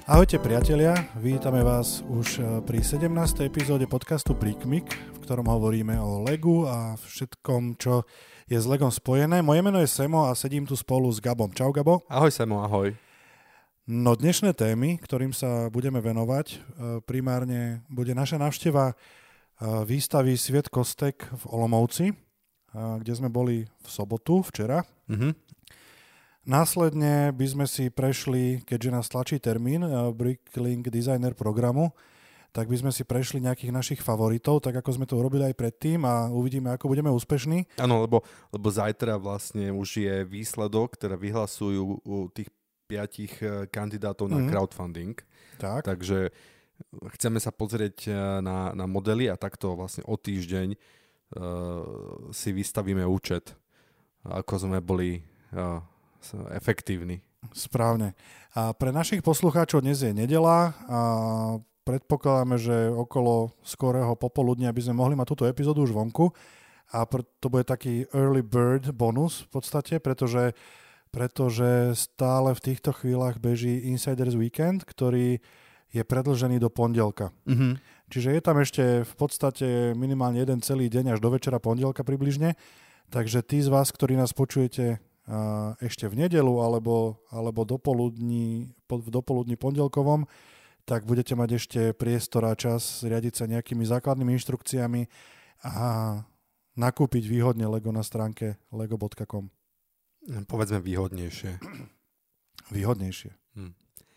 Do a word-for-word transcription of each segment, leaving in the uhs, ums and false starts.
Ahojte priatelia, vítame vás už pri sedemnástej epizóde podcastu Prikmik, v ktorom hovoríme o Legu a všetkom, čo je s Legom spojené. Moje meno je Semo a sedím tu spolu s Gabom. Čau Gabo. Ahoj Semo, ahoj. No dnešné témy, ktorým sa budeme venovať, primárne bude naša návšteva výstavy Sviet kostek v Olomouci, kde sme boli v sobotu, včera. Mhm. Následne by sme si prešli, keďže nás tlačí termín Bricklink Designer programu, tak by sme si prešli nejakých našich favoritov, tak ako sme to urobili aj predtým a uvidíme, ako budeme úspešní. Áno, lebo, lebo zajtra vlastne už je výsledok, ktoré vyhlasujú u tých piatich kandidátov na mm. crowdfunding. Tak. Takže chceme sa pozrieť na, na modely a takto vlastne o týždeň uh, si vystavíme účet, ako sme boli... Uh, efektívny. Správne. A pre našich poslucháčov dnes je nedeľa a predpokladáme, že okolo skorého popoludnia by sme mohli mať túto epizódu už vonku a to bude taký early bird bonus v podstate, pretože, pretože stále v týchto chvíľach beží Insiders Weekend, ktorý je predĺžený do pondelka. Mm-hmm. Čiže je tam ešte v podstate minimálne jeden celý deň až do večera pondelka približne, takže tí z vás, ktorí nás počujete ešte v nedeľu alebo, alebo dopoludní, v dopoludní pondelkovom, tak budete mať ešte priestor a čas riadiť sa nejakými základnými inštrukciami a nakúpiť výhodne Lego na stránke lego bodka com. Povedzme výhodnejšie. Výhodnejšie. Hm.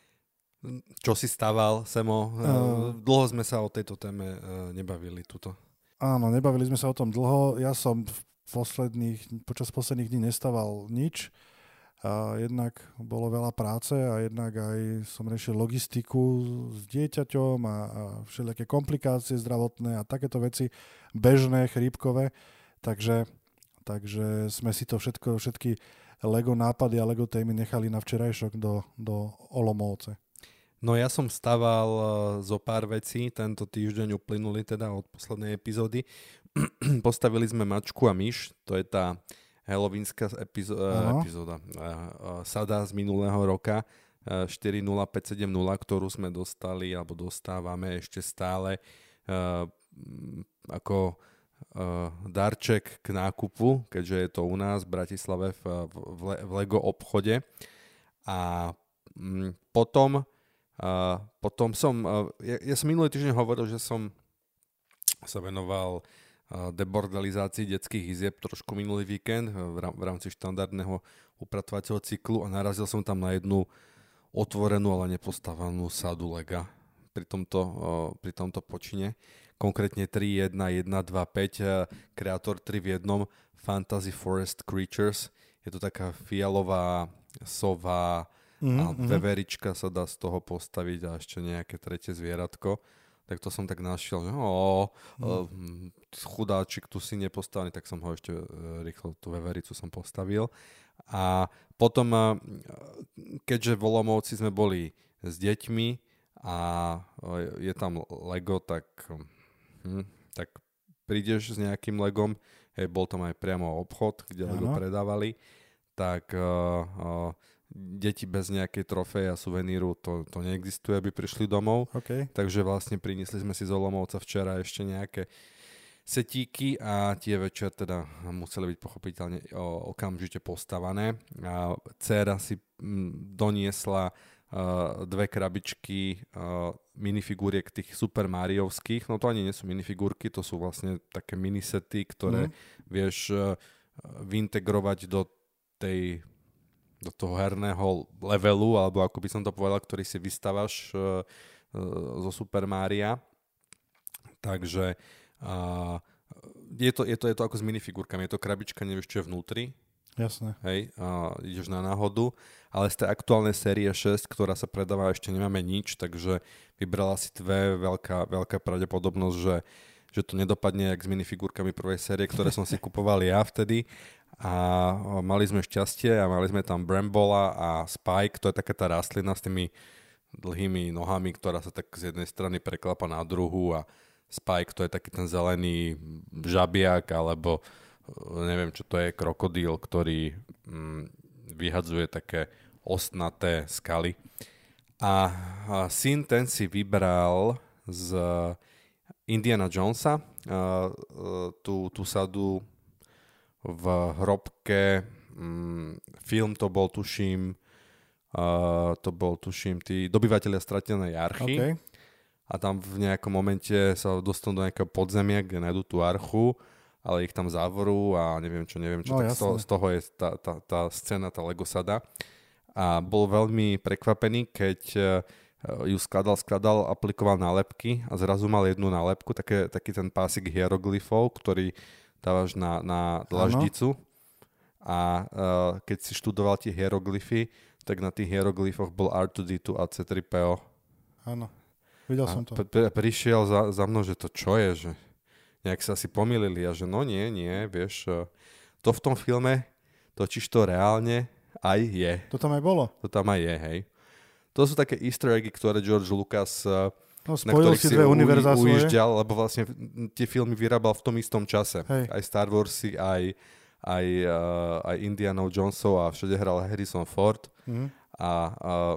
Čo si stával, Semo? Uh, dlho sme sa o tejto téme nebavili tuto. Áno, nebavili sme sa o tom dlho. Ja som v Posledných, počas posledných dní nestával nič. A jednak bolo veľa práce a jednak aj som riešil logistiku s dieťaťom a, a všelijaké komplikácie zdravotné a takéto veci bežné, chrípkové. Takže, takže sme si to všetko, všetky Lego nápady a Lego témy nechali na včerajšok do, do Olomouce. No ja som stával zo pár vecí tento týždeň uplynuli teda od poslednej epizódy. Postavili sme Mačku a myš, to je tá halloweenská epizó- epizóda, sada z minulého roka štyri nula päť sedem nula, ktorú sme dostali alebo dostávame ešte stále ako darček k nákupu, keďže je to u nás v Bratislave v, v, v Lego obchode. A potom Uh, potom som, uh, ja, ja som minulý týždeň hovoril, že som sa venoval uh, debordelizácii detských izieb trošku minulý víkend v, rám, v rámci štandardného upratovacieho cyklu a narazil som tam na jednu otvorenú, ale nepostavanú sadu Lega pri tomto, uh, pri tomto počine. Konkrétne tri jedna jedna dva päť, uh, kreator tri v jednom, Fantasy Forest Creatures. Je to taká fialová sova, Mm, a veverička sa dá z toho postaviť a ešte nejaké tretie zvieratko. Tak to som tak našiel, že ó, mm. chudáčik tu si nepostavený, tak som ho ešte rýchlo, tú vevericu som postavil. A potom, keďže v Olomouci sme boli s deťmi a je tam Lego, tak, hm, tak prídeš s nejakým Legom, hej, bol tam aj priamo obchod, kde Lego predávali, tak uh, uh, deti bez nejakej trofeje a suveníru, to, to neexistuje, aby prišli domov. Okay. Takže vlastne priniesli sme si z Olomouca včera ešte nejaké setíky a tie večer teda museli byť pochopiteľne okamžite postavané. A dcéra si m, doniesla uh, dve krabičky uh, minifigúriek tých Super Mariovských. No to ani nie sú minifigúrky, to sú vlastne také minisety, ktoré mm. vieš uh, vyintegrovať do tej do toho herného levelu, alebo ako by som to povedal, ktorý si vystávaš uh, uh, zo Super Mária. Takže uh, je, to, je, to, je to ako s minifigurkami. Je to krabička, nevieš, čo je vnútri. Jasné. Hej, uh, ideš na náhodu. Ale z tej aktuálnej série šesť, ktorá sa predáva, ešte nemáme nič, takže vybrala si dve, veľká, veľká pravdepodobnosť, že, že to nedopadne jak s minifigurkami prvej série, ktoré som si kupoval ja vtedy. A mali sme šťastie a mali sme tam Brambola a Spike, to je taká tá rastlina s tými dlhými nohami, ktorá sa tak z jednej strany preklapa na druhú a Spike to je taký ten zelený žabiak alebo neviem čo to je, krokodíl, ktorý mm, vyhadzuje také ostnaté skaly. A, a syn ten si vybral z Indiana Jonesa uh, uh, tú, tú sadu v hrobke. Um, film to bol, tuším, uh, to bol, tuším, tí dobyvatelia stratenej archy. Okay. A tam v nejakom momente sa dostanú do nejakého podzemia, kde nájdú tú archu, ale ich tam závorú a neviem čo, neviem čo. No, tak z toho, z toho je tá, tá, tá scéna, tá Lego sada. A bol veľmi prekvapený, keď ju skladal, skladal, aplikoval nálepky a zrazu mal jednu nálepku, také, taký ten pásik hieroglyfov, ktorý dávaš na, na dlaždicu. A uh, keď si študoval tie hieroglyfy, tak na tých hieroglyfoch bol er dva dé dva a cé tri pé ó. Áno, videl som to. A p- prišiel za, za mnou, že to čo je, že nejak sa asi pomýlili a že no nie, nie, vieš, to v tom filme, totiž to reálne aj je. To tam aj bolo. To tam aj je, hej. To sú také easter eggy, ktoré George Lucas no, na ktorých si si dve u, univerzá ujížďal, lebo vlastne tie filmy vyrábal v tom istom čase. Hej. Aj Star Warsy, aj, aj, uh, aj Indiana Jonesov a všade hral Harrison Ford. Mm. A uh,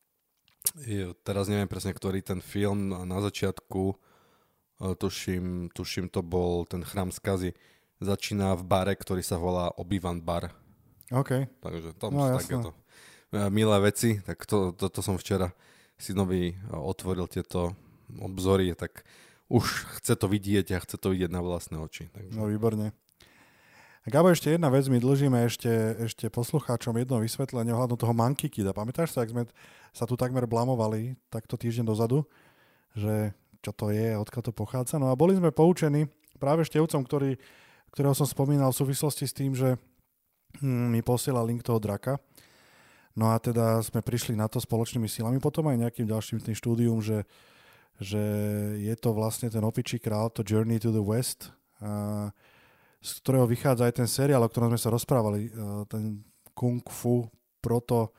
teraz neviem presne, ktorý ten film na začiatku, uh, tuším, tuším to bol ten Chrám skazy, začína v bare, ktorý sa volá Obi-Wan bar. OK. Takže tam no, sú takéto milé veci, tak to, to, to som včera synovi otvoril tieto obzory, tak už chce to vidieť a chce to vidieť na vlastné oči. Takže. No výborne. Gabo, ešte jedna vec, my dlžíme ešte, ešte poslucháčom jedno vysvetlenie ohľadom toho Monkey Kida. Pamätáš sa, ak sme sa tu takmer blamovali takto týždeň dozadu, že čo to je, odkiaľ to pochádza. No a boli sme poučení práve Števcom, ktorý, ktorého som spomínal v súvislosti s tým, že hm, mi posielal link toho draka. No a teda sme prišli na to spoločnými silami, potom aj nejakým ďalším tým štúdium, že, že je to vlastne ten opičí král, to Journey to the West, a, z ktorého vychádza aj ten seriál, o ktorom sme sa rozprávali, ten Kung Fu proto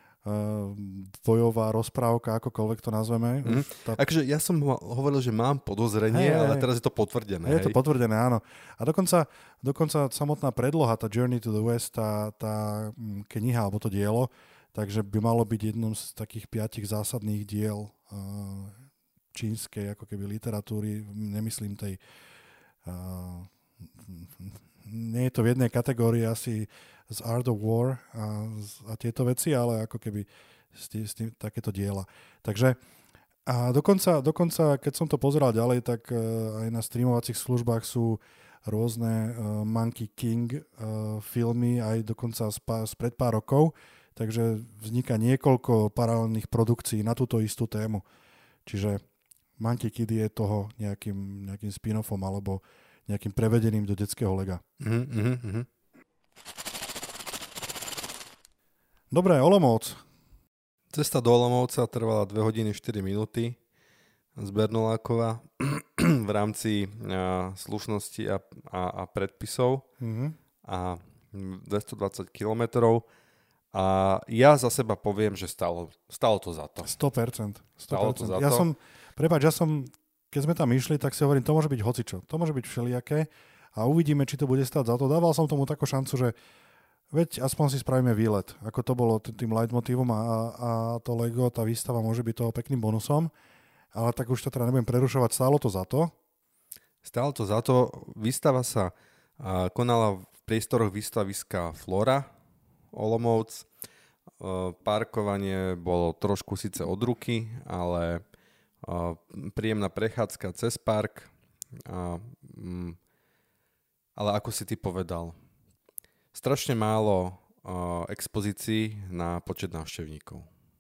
bojová rozprávka, akokoľvek to nazveme. Mm. Tá... Takže ja som hovoril, že mám podozrenie, hey, ale teraz je to potvrdené. Je hej. to potvrdené, áno. A dokonca, dokonca samotná predloha, tá Journey to the West, tá, tá kniha, alebo to dielo, takže by malo byť jednom z takých piatich zásadných diel uh, čínskej ako keby literatúry, nemyslím tej uh, nie je to v jednej kategórii asi z Art of War a, a tieto veci, ale ako keby s tým, s tým, takéto diela. Takže a dokonca, dokonca, keď som to pozeral ďalej, tak uh, aj na streamovacích službách sú rôzne uh, Monkey King uh, filmy, aj dokonca spred pár rokov, takže vzniká niekoľko paralelných produkcií na túto istú tému. Čiže Monkey Kid je toho nejakým, nejakým spin-offom alebo nejakým prevedeným do detského lega. Mm-hmm, mm-hmm. Dobre, Olomouc. Cesta do Olomouca trvala dve hodiny štyri minúty z Bernolákova v rámci uh, slušnosti a, a, a predpisov mm-hmm. a dvestodvadsať kilometrov. A ja za seba poviem, že stalo, stalo to za to. sto percent. sto percent. Stalo to za ja to. Som, prepáč, ja som, keď sme tam išli, tak si hovorím, to môže byť hocičo. To môže byť všelijaké a uvidíme, či to bude stáť za to. Dával som tomu takú šancu, že veď aspoň si spravíme výlet. Ako to bolo tým leitmotívom a, a to Lego, tá výstava môže byť toho pekným bonusom. Ale tak už to teda nebudem prerušovať. Stálo to za to? Stálo to za to. Výstava sa uh, konala v priestoroch výstaviska Flora Olomouc. Uh, parkovanie bolo trošku síce od ruky, ale uh, príjemná prechádzka cez park. Uh, um, ale ako si ty povedal, strašne málo uh, expozícií na počet návštevníkov.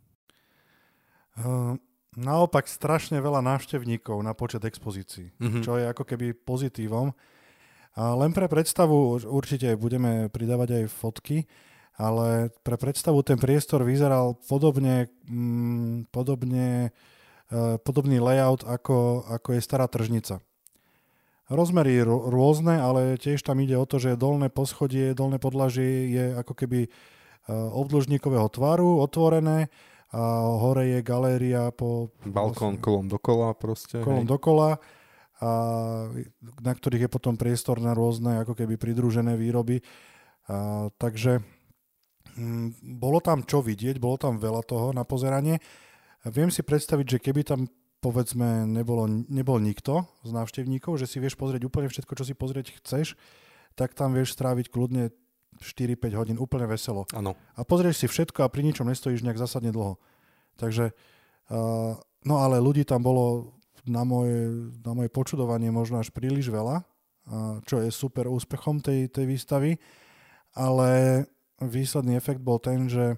Uh, naopak strašne veľa návštevníkov na počet expozícií, mm-hmm. čo je ako keby pozitívom. A len pre predstavu, určite budeme pridávať aj fotky, ale pre predstavu ten priestor vyzeral podobne, mm, podobne uh, podobný layout ako, ako je stará tržnica. Rozmery rôzne, ale tiež tam ide o to, že dolné poschodie, dolné podlažie je ako keby obdĺžníkového tvaru, otvorené a hore je galéria po... Balkón kolom dokola proste. Kolom hej. dokola, a na ktorých je potom priestor na rôzne ako keby pridružené výroby. A, takže m, bolo tam čo vidieť, bolo tam veľa toho na pozeranie. Viem si predstaviť, že keby tam povedzme nebolo, nebol nikto z návštevníkov, že si vieš pozrieť úplne všetko, čo si pozrieť chceš, tak tam vieš stráviť kľudne štyri päť hodín úplne veselo. Áno. A pozrieš si všetko a pri ničom nestojíš nejak zásadne dlho. Takže, uh, no ale ľudí tam bolo na moje, na moje počudovanie možno až príliš veľa, uh, čo je super úspechom tej, tej výstavy, ale výsledný efekt bol ten, že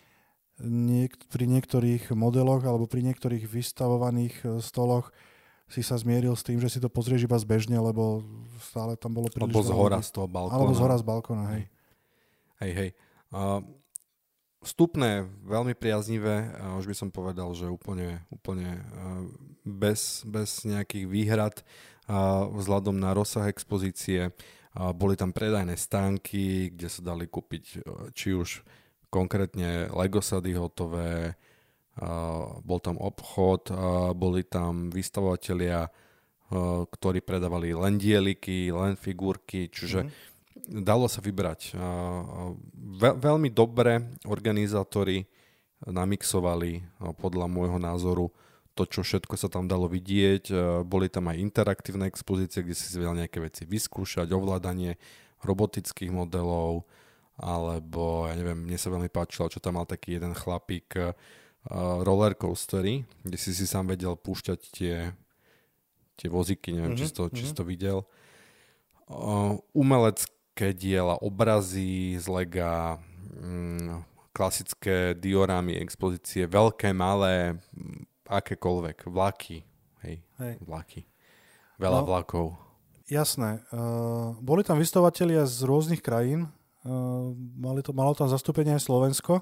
niek- pri niektorých modeloch alebo pri niektorých vystavovaných stoloch si sa zmieril s tým, že si to pozrieš iba zbežne, lebo stále tam bolo príliš Alebo z hora ľudí. z toho balkóna. Alebo z hora z balkóna, hej. Hej, hej. Uh, vstupné, veľmi priaznivé, uh, už by som povedal, že úplne, úplne uh, bez, bez nejakých výhrad uh, vzhľadom na rozsah expozície. Uh, boli tam predajné stánky, kde sa dali kúpiť uh, či už konkrétne Lego sady hotové, uh, bol tam obchod, uh, boli tam vystavovatelia, uh, ktorí predávali len dieliky, len figurky, čiže mm. dalo sa vybrať. Uh, ve- veľmi dobre organizátori namixovali uh, podľa môjho názoru to, čo všetko sa tam dalo vidieť. Uh, boli tam aj interaktívne expozície, kde si si vedel nejaké veci vyskúšať, ovládanie robotických modelov, alebo, ja neviem, mne sa veľmi páčilo, čo tam mal taký jeden chlapík uh, roller coastery, kde si si sám vedel púšťať tie, tie vozíky, neviem, mm-hmm. či, si to, či si to videl. Uh, umelecké diela, obrazy z Lega, um, klasické diorámy, expozície, veľké, malé, akékoľvek, vlaky, hej, hej. vlaky. Veľa no, vlakov. Jasné. Uh, boli tam vystavovatelia z rôznych krajín. Uh, mali to, malo tam zastúpenie aj Slovensko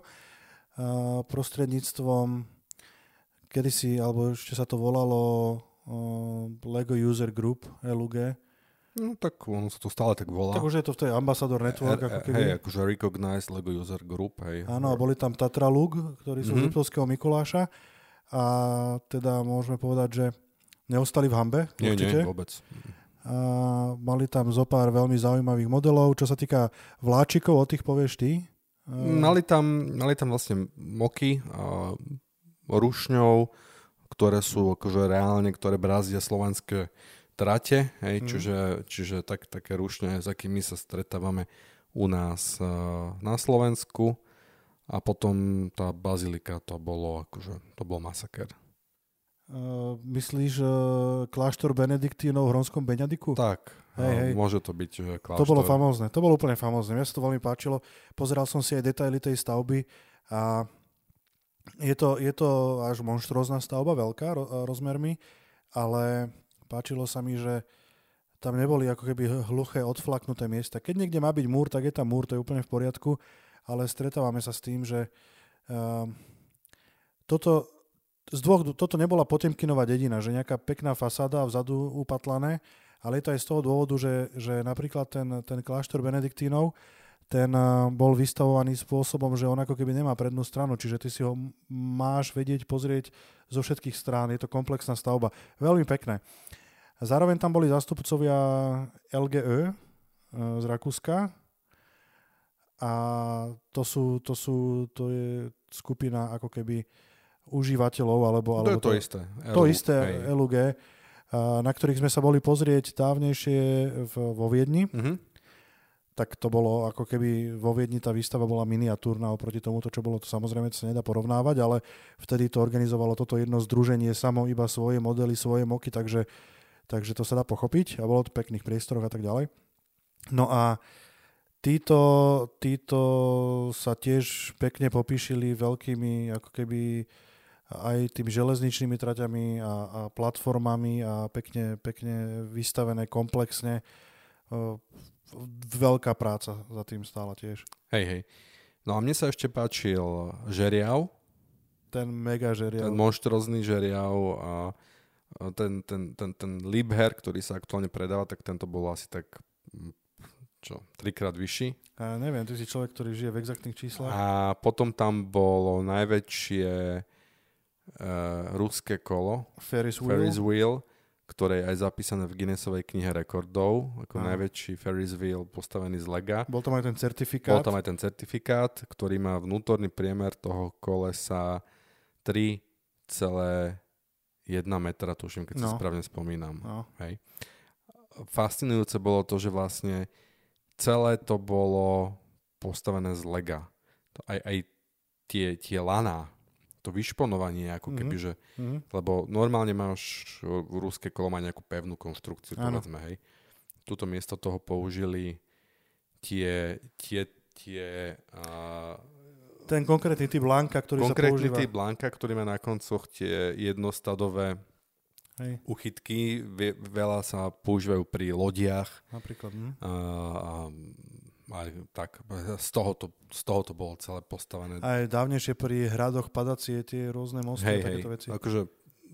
uh, prostredníctvom kedysi, alebo ešte sa to volalo uh, Lego User Group, L U G. No tak ono sa to stále tak volá. Tak už je to v tej Ambassador Network. E, e, ako keby. Hej, akože Recognized Lego User Group. Hej. Áno, a boli tam Tatra Lug, ktorí sú mm-hmm. z Liptovského Mikuláša. A teda môžeme povedať, že neostali v hanbe. Nie, určite. nie, vôbec. A mali tam zo pár veľmi zaujímavých modelov. Čo sa týka vláčikov, o tých povieš ty? Mali tam, mali tam vlastne moky a rušňov, ktoré sú akože reálne, ktoré brazdia slovenské trate, hej, mm. čiže, čiže tak, také rušne, s akými sa stretávame u nás uh, na Slovensku. A potom tá bazilika, to bolo akože, to bol masaker. Uh, myslíš uh, kláštor Benediktínov v Hronskom Beňadiku? Tak, hej, hej. Môže to byť že kláštor. To bolo famózne, to bolo úplne famózne. Mňa sa to veľmi páčilo. Pozeral som si aj detaily tej stavby a je to, je to až monštrózna stavba, veľká ro- rozmermi, ale páčilo sa mi, že tam neboli ako keby hluché, odflaknuté miesta. Keď niekde má byť múr, tak je tam múr, to je úplne v poriadku, ale stretávame sa s tým, že uh, toto Z dvoch, toto nebola Potemkinová dedina, že nejaká pekná fasáda vzadu upatlané, ale je to aj z toho dôvodu, že, že napríklad ten, ten kláštor Benediktínov, ten bol vystavovaný spôsobom, že on ako keby nemá prednú stranu, čiže ty si ho máš vedieť pozrieť zo všetkých strán. Je to komplexná stavba. Veľmi pekné. Zároveň tam boli zástupcovia L G Ö z Rakúska a to sú, to sú, to je skupina ako keby užívateľov, alebo... To alebo je to, to isté. To isté L U G, na ktorých sme sa boli pozrieť dávnejšie v, vo Viedni. Mm-hmm. Tak to bolo ako keby vo Viedni tá výstava bola miniatúrna oproti tomuto, čo bolo, to samozrejme to sa nedá porovnávať, ale vtedy to organizovalo toto jedno združenie samo iba svoje modely, svoje moky, takže, takže to sa dá pochopiť a bolo to v pekných priestoroch a tak ďalej. No a títo, títo sa tiež pekne popíšili veľkými ako keby aj tými železničnými traťami a, a platformami a pekne, pekne vystavené komplexne. Veľká práca za tým stála tiež. Hej, hej. No a mne sa ešte páčil žeriav. Ten mega žeriav. Ten monštrozný žeriav a ten, ten, ten, ten Liebherr, ktorý sa aktuálne predáva, tak tento bol asi tak čo, trikrát vyšší. A neviem, ty si človek, ktorý žije v exaktných číslach. A potom tam bolo najväčšie Uh, ruské kolo Ferris Wheel. Ferris Wheel, ktoré je aj zapísané v Guinnessovej knihe rekordov ako Aha. najväčší Ferris Wheel postavený z lega. Bol tam aj ten certifikát. Bol tam aj ten certifikát, ktorý má vnútorný priemer toho kolesa tri celá jedna metra, tuším, keď no. si správne spomínam. No. Hej. Fascinujúce bolo to, že vlastne celé to bolo postavené z lega. Aj, aj tie, tie laná, to vyšponovanie, ako keby, mm-hmm. že, mm-hmm. lebo normálne máš ruské kolo, má nejakú pevnú konštrukciu, povedzme, hej. Tuto miesto toho použili tie, tie, tie uh, ten konkrétny typ lánka, ktorý sa používa. Konkrétny typ lánka, ktorý má na koncoch tie jednostadové Hej. uchytky. Ve, veľa sa používajú pri lodiach. Napríklad. Hm. A, a, a tak, z toho, to, z toho to bolo celé postavené. Aj dávnejšie pri hradoch padacie tie rôzne mosty hej, a takéto hej, veci. Akože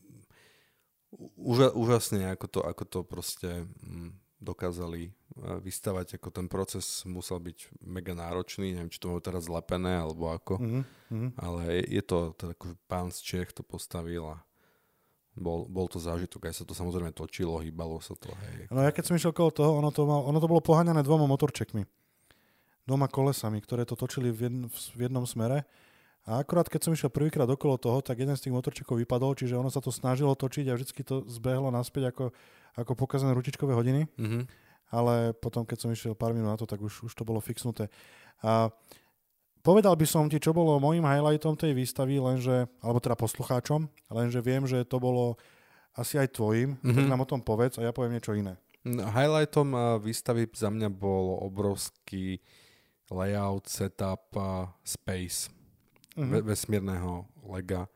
úža, úžasne, ako to, ako to proste hm, dokázali vystavať, ako ten proces musel byť mega náročný, neviem, či to majú teraz zlepené, alebo ako, mm-hmm. ale je to, to ako pán z Čech to postavil a bol, bol to zážitok, aj sa to samozrejme točilo, hýbalo sa to. Hej. No ja keď som išiel okolo toho, ono to, mal, ono to bolo poháňané dvoma motorčekmi, dvoma kolesami, ktoré to točili v, jedn, v jednom smere a akurát keď som išiel prvýkrát okolo toho, tak jeden z tých motorčekov vypadol, čiže ono sa to snažilo točiť a vždycky to zbehlo naspäť ako, ako pokazané ručičkové hodiny. Mm-hmm. Ale potom, keď som išiel pár minút na to, tak už, už to bolo fixnuté. A povedal by som ti, čo bolo môjim highlightom tej výstavy, lenže, alebo teda poslucháčom, lenže viem, že to bolo asi aj tvojim, mm-hmm. tak nám o tom povedz a ja poviem niečo iné. Highlightom výstavy za mňa bol obrovský layout, setup Space, mm-hmm. ve- vesmírneho lega.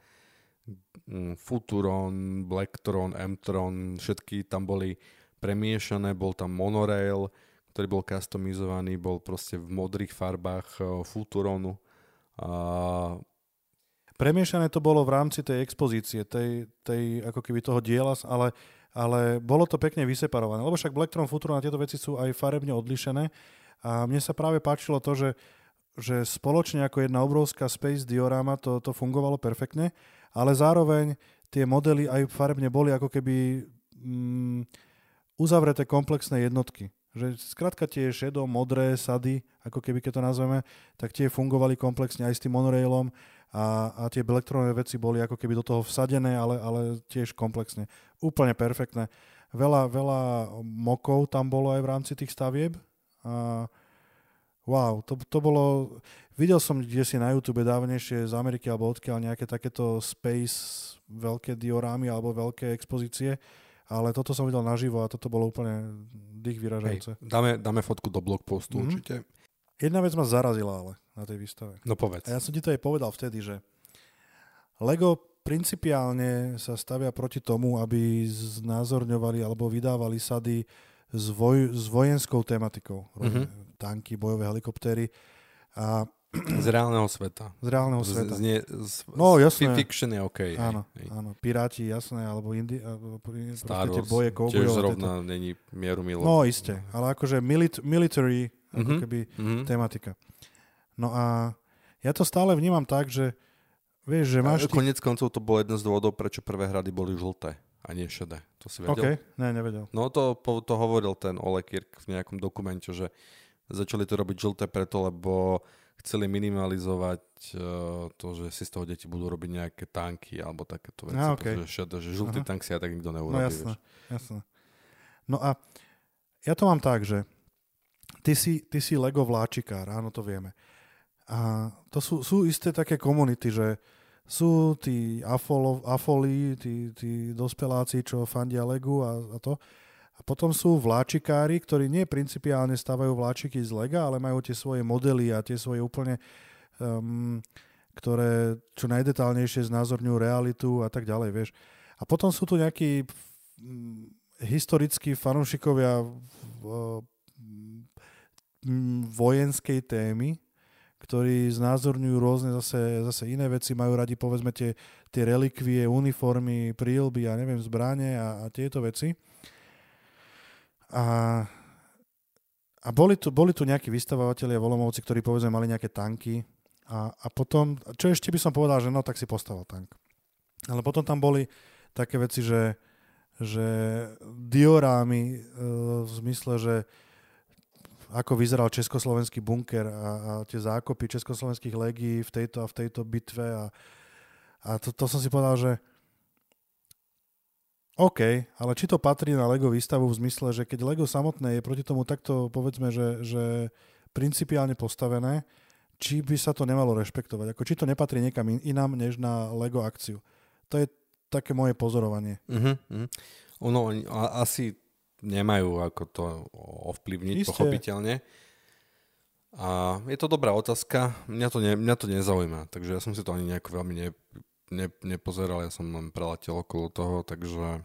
Futuron, Blacktron, M-tron, všetky tam boli premiešané, bol tam monorail, ktorý bol customizovaný, bol proste v modrých farbách Futuronu. A... Premiešané to bolo v rámci tej expozície, tej, tej ako keby toho diela, ale, ale bolo to pekne vyseparované, lebo však Blacktron, Futuron a tieto veci sú aj farebne odlišené a mne sa práve páčilo to, že, že spoločne ako jedna obrovská space diorama to, to fungovalo perfektne, ale zároveň tie modely aj farebne boli ako keby... Mm, uzavreté komplexné jednotky. Že skrátka tie šedo, modré sady, ako keby keď to nazveme, tak tie fungovali komplexne aj s tým monorailom a, a tie Blacktronové veci boli ako keby do toho vsadené, ale, ale tiež komplexne. Úplne perfektné. Veľa, veľa mokov tam bolo aj v rámci tých stavieb. A wow, to, to bolo... Videl som kde si na YouTube dávnejšie z Ameriky alebo odkiaľ nejaké takéto space veľké diorámy alebo veľké expozície. Ale toto som videl naživo a toto bolo úplne dých vyražajúce. Hej, dáme, dáme fotku do blogpostu mm-hmm. určite. Jedna vec ma zarazila ale na tej výstave. No povedz. A ja som ti to aj povedal vtedy, že Lego principiálne sa stavia proti tomu, aby znázorňovali alebo vydávali sady s, voj, s vojenskou tematikou. Mm-hmm. Tanky, bojové helikoptéry a z reálneho sveta. Z reálneho sveta. Z, z, z, no, jasné. Fiction je OK. Áno, hej. áno. Piráti, jasné, alebo indi, Star Wars, boje koubojov. tiež zrovna tieto... není mieru milo. No, iste. Ale akože milit, military, ako mm-hmm. keby mm-hmm. tematika. No a ja to stále vnímam tak, že vieš, že máš... A konec koncov to bol jeden z dôvodov, prečo prvé hrady boli žlté a nie šedé. To si vedel? OK, ne, nevedel. No to, to hovoril ten Ole Kirk v nejakom dokumente, že začali to robiť žlté preto, lebo chceli minimalizovať uh, to, že si z toho deti budú robiť nejaké tanky alebo takéto veci. Ah, okay. Že, že žltý tank si ja tak nikto neurobí. No jasné, jasné. No a ja to mám tak, že ty si, ty si Lego vláčikár, áno, to vieme. A to sú, sú isté také komunity, že sú tí afolo, afoli, tí, tí dospeláci, čo fandia Legu a, a to. A potom sú vláčikári, ktorí nie principiálne stavajú vláčiky z Lega, ale majú tie svoje modely a tie svoje úplne, um, ktoré čo najdetálnejšie znázorňujú realitu a tak ďalej, vieš. A potom sú tu nejakí um, historickí fanúšikovia v, um, vojenskej témy, ktorí znázorňujú rôzne zase, zase iné veci, majú radi povedzme tie, tie relikvie, uniformy, príľby a neviem, zbrane a, a tieto veci. A, a boli, tu, boli tu nejakí vystavovateľia v Olomouci, ktorí povedzme mali nejaké tanky a, a potom, čo ešte by som povedal, že no tak si postavil tank. Ale potom tam boli také veci, že, že diorámy e, v zmysle, že ako vyzeral československý bunker a, a tie zákopy československých legií v tejto a v tejto bitve a, a to, to som si povedal, že OK, ale či to patrí na Lego výstavu v zmysle, že keď Lego samotné je proti tomu takto, povedzme, že, že principiálne postavené, či by sa to nemalo rešpektovať? Ako či to nepatrí niekam inám, než na Lego akciu? To je také moje pozorovanie. Uh-huh, uh-huh. Ono, oni a, asi nemajú ako to ovplyvniť, Isté. Pochopiteľne. A je to dobrá otázka. Mňa to, ne, mňa to nezaujíma, takže ja som si to ani nejako veľmi ne, ne, nepozeral, ja som len preletel okolo toho, takže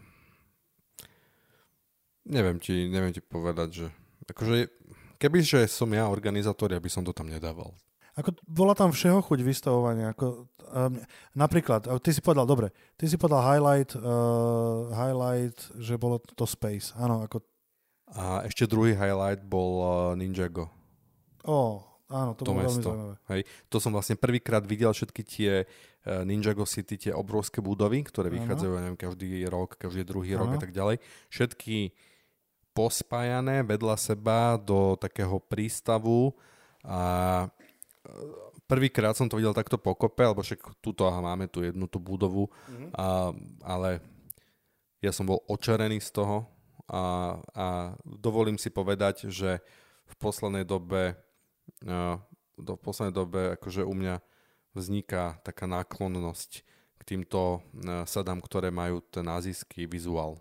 neviem ti, neviem ti povedať, že akože kebyže som ja organizátor, ja by som to tam nedával. Ako bola tam všeho chuť vystavovania. Ako, um, napríklad, ty si povedal, dobre, ty si povedal highlight, uh, highlight, že bolo to Space. Áno, ako... A ešte druhý highlight bol uh, Ninjago. Ó, áno, to, to bolo mesto. veľmi zaujímavé. Hej. To som vlastne prvýkrát videl všetky tie uh, Ninjago City, tie obrovské budovy, ktoré vychádzajú, neviem, každý rok, každý druhý ano. rok a tak ďalej. Všetky pospájané vedľa seba do takého prístavu a prvýkrát som to videl takto pokope, lebo však tuto aha, máme tu jednu tú budovu, mm-hmm. a, ale ja som bol očarený z toho a, a dovolím si povedať, že v poslednej dobe a, do v poslednej dobe akože u mňa vzniká taká náklonnosť k týmto sadám, ktoré majú ten azijský vizuál.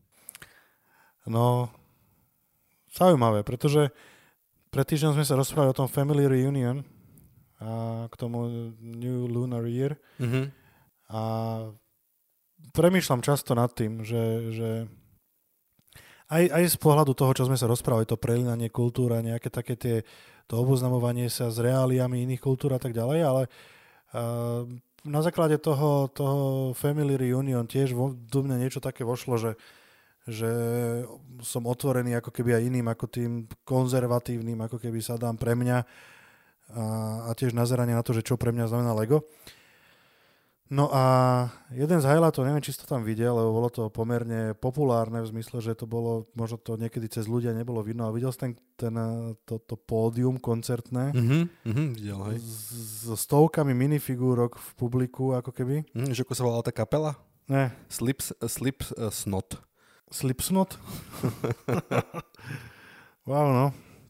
No, zaujímavé, pretože pred týždňom sme sa rozprávali o tom Family Reunion a k tomu New Lunar Year. Mm-hmm. A premýšľam často nad tým, že, že aj, aj z pohľadu toho, čo sme sa rozprávali, to prelínanie kultúra, nejaké také tie, to oboznamovanie sa s reáliami iných kultúr a tak ďalej, ale uh, na základe toho, toho Family Reunion tiež vo, do mňa niečo také vošlo, že že som otvorený ako keby aj iným, ako tým konzervatívnym, ako keby sa dám pre mňa a, a tiež nazeranie na to, že čo pre mňa znamená Lego. No a jeden z highlightov, neviem, či si to tam videl, lebo bolo to pomerne populárne v zmysle, že to bolo, možno to niekedy cez ľudia nebolo vidno, ale videl si ten, ten, to, to pódium koncertné mm-hmm, mm-hmm, videl, hej. S, so stovkami minifigúrok v publiku, ako keby. Mm, že ako sa volala tá kapela? Ne. Slip, slip uh, Snot. Slipknot? Wow, no.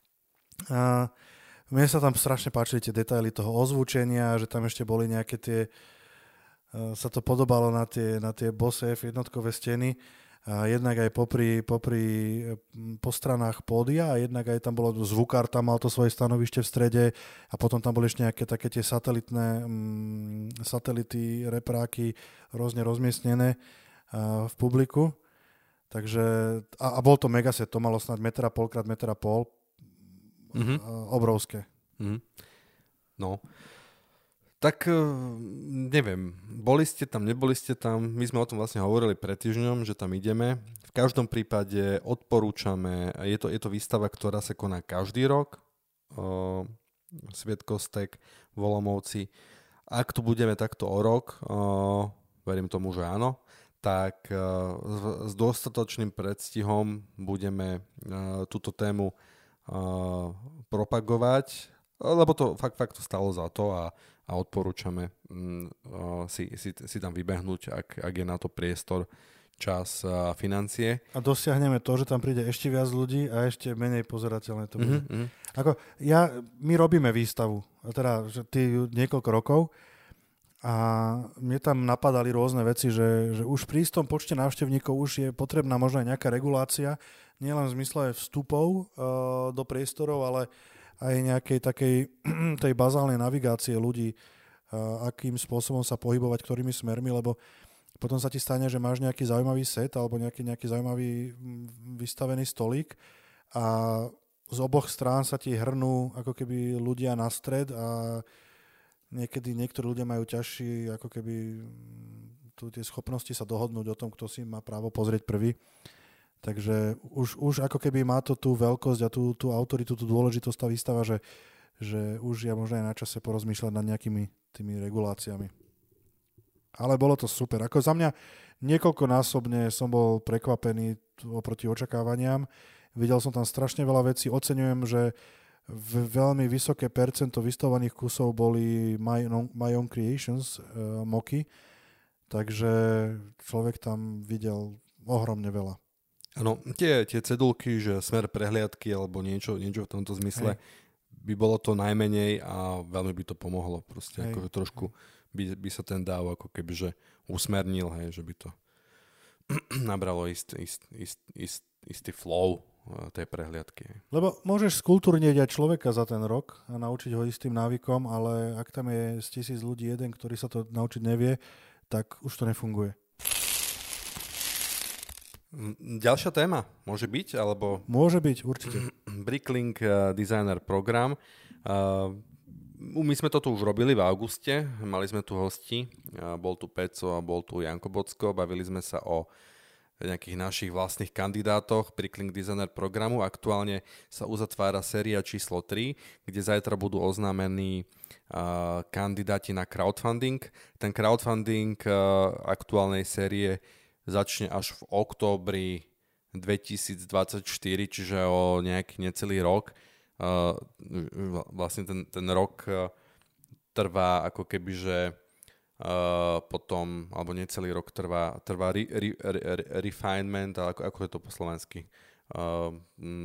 A mne sa tam strašne páčili tie detaily toho ozvučenia, že tam ešte boli nejaké tie, sa to podobalo na tie, na tie Boss F jednotkové steny, a jednak aj popri, popri po stranách pódia a jednak aj tam bolo zvukár, tam mal to svoje stanovište v strede a potom tam boli ešte nejaké také tie satelitné mm, satelity, repráky rôzne rozmiestnené a, v publiku. Takže, a, a bol to megaset, to malo snáď metra pol krát metra pol, mm-hmm. obrovské. Mm-hmm. No, tak neviem, boli ste tam, neboli ste tam, my sme o tom vlastne hovorili pred týždňom, že tam ideme. V každom prípade odporúčame, je to, je to výstava, ktorá sa koná každý rok, o, Svietkostek v Olomouci. Ak tu budeme takto o rok, o, verím tomu, že áno, tak uh, s, s dostatočným predstihom budeme uh, túto tému uh, propagovať, lebo to fakt, fakt to stalo za to a, a odporúčame um, uh, si, si, si tam vybehnúť, ak, ak je na to priestor, čas a uh, financie. A dosiahneme to, že tam príde ešte viac ľudí a ešte menej pozerateľné to bude. Mm-hmm. Ako ja, my robíme výstavu, teda že ty niekoľko rokov, a mne tam napadali rôzne veci, že, že už pri istom počte návštevníkov už je potrebná možno aj nejaká regulácia, nielen v zmysle vstupov uh, do priestorov, ale aj nejakej takej tej bazálnej navigácie ľudí, uh, akým spôsobom sa pohybovať, ktorými smermi, lebo potom sa ti stane, že máš nejaký zaujímavý set alebo nejaký, nejaký zaujímavý vystavený stolík a z oboch strán sa ti hrnú ako keby ľudia na stred a niekedy niektorí ľudia majú ťažší, ako keby tu tie schopnosti sa dohodnúť o tom, kto si má právo pozrieť prvý. Takže už, už ako keby má to tú veľkosť a tú, tú autoritu, tú dôležitosť tá výstava, že, že už je možno aj na čase porozmýšľať nad nejakými tými reguláciami. Ale bolo to super. Ako za mňa niekoľkonásobne som bol prekvapený oproti očakávaniam. Videl som tam strašne veľa vecí. Oceňujem, že veľmi vysoké percento vystavovaných kusov boli My Own, My Own Creations uh, moky, takže človek tam videl ohromne veľa. Áno, tie, tie cedulky, že smer prehliadky alebo niečo, niečo v tomto zmysle, hej, by bolo to najmenej a veľmi by to pomohlo. Proste akože trošku by, by sa ten dáv ako keby že usmernil, hej, že by to nabralo ist, ist, ist, ist, istý flow tej prehliadky. Lebo môžeš skultúrnieť aj človeka za ten rok a naučiť ho istým návykom, ale ak tam je z tisíc ľudí jeden, ktorý sa to naučiť nevie, tak už to nefunguje. Ďalšia téma môže byť, alebo... Môže byť, určite. Bricklink Designer program. My sme to tu už robili v auguste, mali sme tu hosti, bol tu Peco a bol tu Janko Bocko, bavili sme sa o nejakých našich vlastných kandidátoch Bricklink Designer programu. Aktuálne sa uzatvára séria číslo tri, kde zajtra budú oznámení uh, kandidáti na crowdfunding. Ten crowdfunding uh, aktuálnej série začne až v októbri dvetisícdvadsaťštyri, čiže o nejaký necelý rok. Uh, vlastne ten, ten rok uh, trvá ako keby, že uh, potom, alebo necelý rok trvá, trvá re, re, re, refinement, ako, ako je to po slovensky? Uh,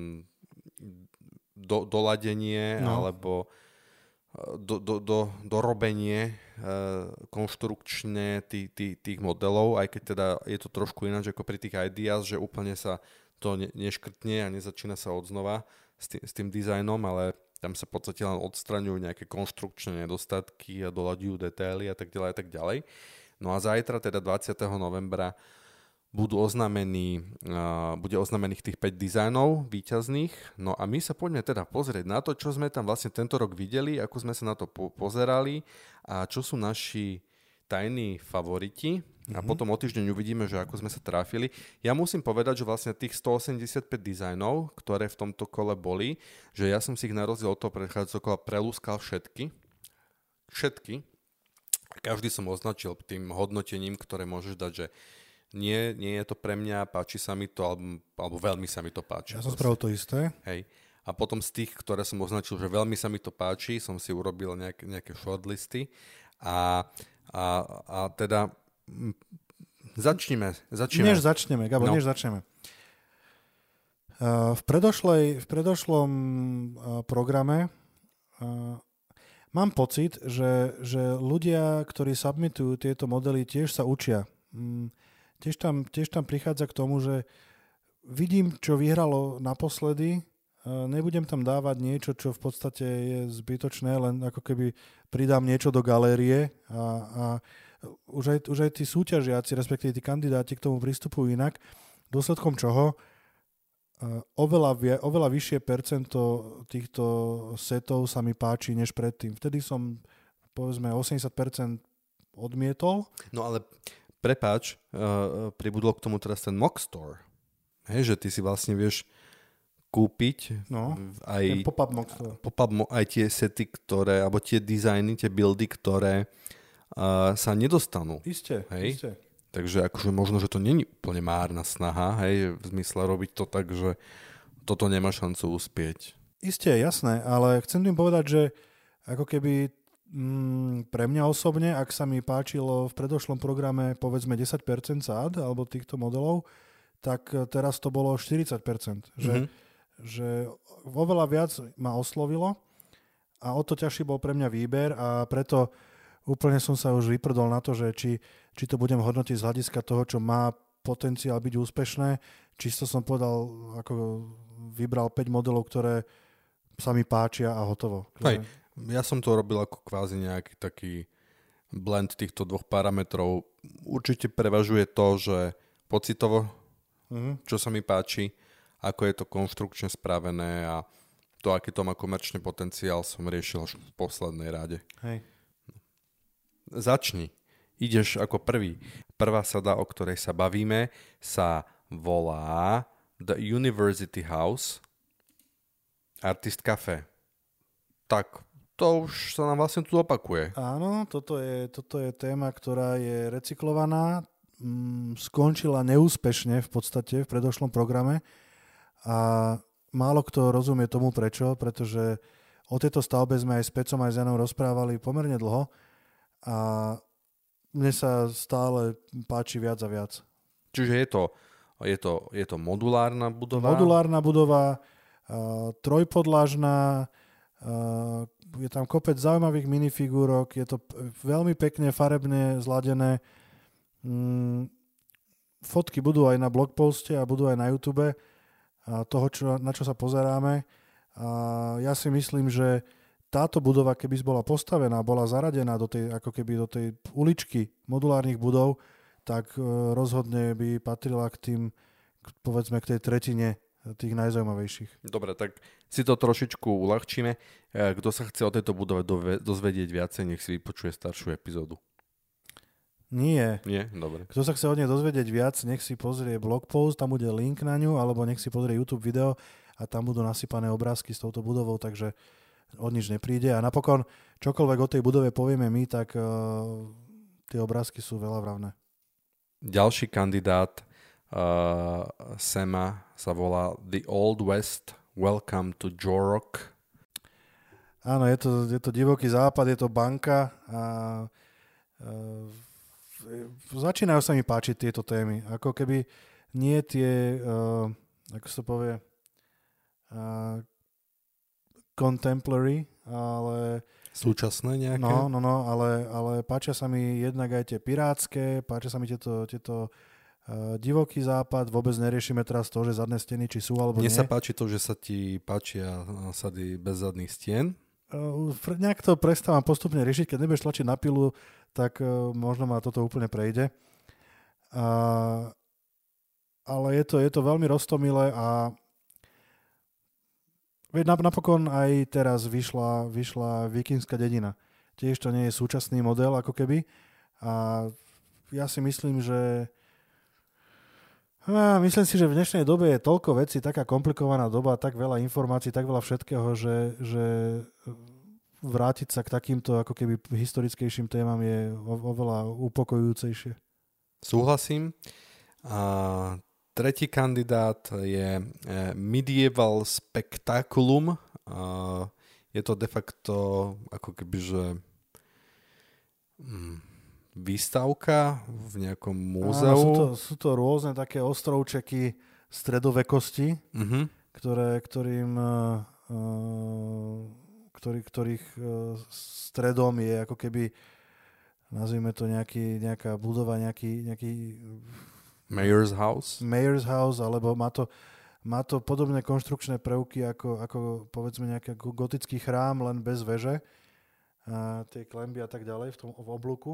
do, doladenie, no. alebo do, do, do, dorobenie uh, konštrukčne tých, tých, tých modelov, aj keď teda je to trošku ináč ako pri tých ideas, že úplne sa to ne, neškrtne a nezačína sa odznova s tým, s tým dizajnom, ale tam sa v podstate len odstraňujú nejaké konštrukčné nedostatky a doľaďujú detaily a tak ďalej a tak ďalej. No a zajtra, teda dvadsiateho novembra, budú oznámení, uh, bude oznámených tých päť dizajnov víťazných. No a my sa poďme teda pozrieť na to, čo sme tam vlastne tento rok videli, ako sme sa na to po- pozerali a čo sú naši tajní favoriti. Mm-hmm. A potom o týždeň uvidíme, že ako sme sa trafili. Ja musím povedať, že vlastne tých stoosemdesiatpäť dizajnov, ktoré v tomto kole boli, že ja som si ich na rozdiel od toho predchádzajúceho kola prelúskal všetky. Všetky. Každý som označil tým hodnotením, ktoré môžeš dať, že nie, nie je to pre mňa, páči sa mi to, alebo, alebo veľmi sa mi to páči. Ja som spravil to isté. Hej. A potom z tých, ktoré som označil, že veľmi sa mi to páči, som si urobil nejaké, nejaké shortlisty. A, a, a teda m, začneme. začneme. Než začneme, Gabo, no. než začneme. Uh, v, predošlej, v predošlom uh, programe uh, mám pocit, že, že ľudia, ktorí submitujú tieto modely, tiež sa učia. Um, Tiež tam, tiež tam prichádza k tomu, že vidím, čo vyhralo naposledy, nebudem tam dávať niečo, čo v podstate je zbytočné, len ako keby pridám niečo do galérie a, a už, aj, už aj tí súťažiaci, respektíve tí kandidáti k tomu pristupujú inak, dôsledkom čoho oveľa, oveľa vyššie percento týchto setov sa mi páči než predtým. Vtedy som, povedzme, osemdesiat percent odmietol. No ale prepáč, uh, pribudol k tomu teraz ten mock store. Hej, že ty si vlastne vieš kúpiť no, aj, pop-up mock store. Pop-up, aj tie sety, ktoré, alebo tie dizajny, tie buildy, ktoré uh, sa nedostanú. Isté, hej? isté. Takže akože možno, že to nie je úplne márna snaha, hej, v zmysle robiť to tak, že toto nemá šancu uspieť. Isté, jasné, ale chcem tým povedať, že ako keby Mm, pre mňa osobne, ak sa mi páčilo v predošlom programe povedzme desať percent sád alebo týchto modelov, tak teraz to bolo štyridsať percent. Že, mm-hmm. že oveľa viac ma oslovilo a o to ťažší bol pre mňa výber a preto úplne som sa už vyprdol na to, že či, či to budem hodnotiť z hľadiska toho, čo má potenciál byť úspešné. Čisto som povedal, ako vybral päť modelov, ktoré sa mi páčia a hotovo. Hej. Ja som to robil ako kvázi nejaký taký blend týchto dvoch parametrov. Určite prevažuje to, že pocitovo, mm-hmm. čo sa mi páči, ako je to konštrukčne spravené a to, aký to má komerčný potenciál, som riešil až v poslednej rade. Hej. Začni. Ideš ako prvý. Prvá sada, o ktorej sa bavíme, sa volá The University House Artist Café. Tak, to už sa nám vlastne tu opakuje. Áno, toto je, toto je téma, ktorá je recyklovaná, mm, skončila neúspešne v podstate v predošlom programe a málo kto rozumie tomu prečo, pretože o tejto stavbe sme aj s Pecom aj s Janom rozprávali pomerne dlho a mne sa stále páči viac a viac. Čiže je to Je to, je to modulárna budova? Modulárna budova, uh, trojpodlažná, uh, je tam kopec zaujímavých minifigúrok, je to p- veľmi pekne farebne zladené. Mm, fotky budú aj na blogposte a budú aj na YouTube a toho, čo, na čo sa pozeráme. A ja si myslím, že táto budova, keby bola postavená, bola zaradená do tej, ako keby do tej uličky modulárnych budov, tak rozhodne by patrila k tým, povedzme, k tej tretine tých najzaujímavejších. Dobre, tak si to trošičku uľahčíme. Kto sa chce o tejto budove dozvedieť viacej, nech si vypočuje staršiu epizódu. Nie. Nie? Dobre. Kto sa chce od nej dozvedieť viac, nech si pozrie blogpost, tam bude link na ňu, alebo nech si pozrie YouTube video a tam budú nasypané obrázky s touto budovou, takže od nič nepríde. A napokon, čokoľvek o tej budove povieme my, tak uh, tie obrázky sú veľavravné. Ďalší kandidát uh, Sama sa volá The Old West, Welcome to Jorok. Áno, je to, je to divoký západ, je to banka a uh, začínajú sa mi páčiť tieto témy. Ako keby nie tie, uh, ako sa povie, uh, contemporary, ale... Súčasné nejaké? No, no, no, ale, ale páčia sa mi jednak aj tie pirátske, páčia sa mi tieto, tieto uh, divoký západ, vôbec neriešime teraz to, že zadné steny, či sú alebo Mne nie. sa páči to, že sa ti páčia sady bez zadných stien. Uh, nejak to prestávam postupne riešiť, keď nebudeš tlačiť na pilu, tak uh, možno ma toto úplne prejde. Uh, ale je to, je to veľmi roztomilé a napokon aj teraz vyšla, vyšla Vikingská dedina. Tiež to nie je súčasný model, ako keby. A ja si myslím, že a myslím si, že v dnešnej dobe je toľko vecí, taká komplikovaná doba, tak veľa informácií, tak veľa všetkého, že, že vrátiť sa k takýmto ako keby historickejším témam je oveľa upokojujúcejšie. Súhlasím. A tretí kandidát je Medieval Spectaculum. Je to de facto ako keby, že výstavka v nejakom múzeu. Áno, sú, to, sú to rôzne také ostrovčeky stredovekosti, uh-huh. ktoré, ktorým, ktorý, ktorých stredom je ako keby, nazvime to nejaký, nejaká budova, nejaký, nejaký Mayor's House. Mayor's House, alebo má to, má to podobné konštrukčné prvky ako, ako povedzme nejaký gotický chrám, len bez veže, a tie klemby a tak ďalej v tom v oblúku.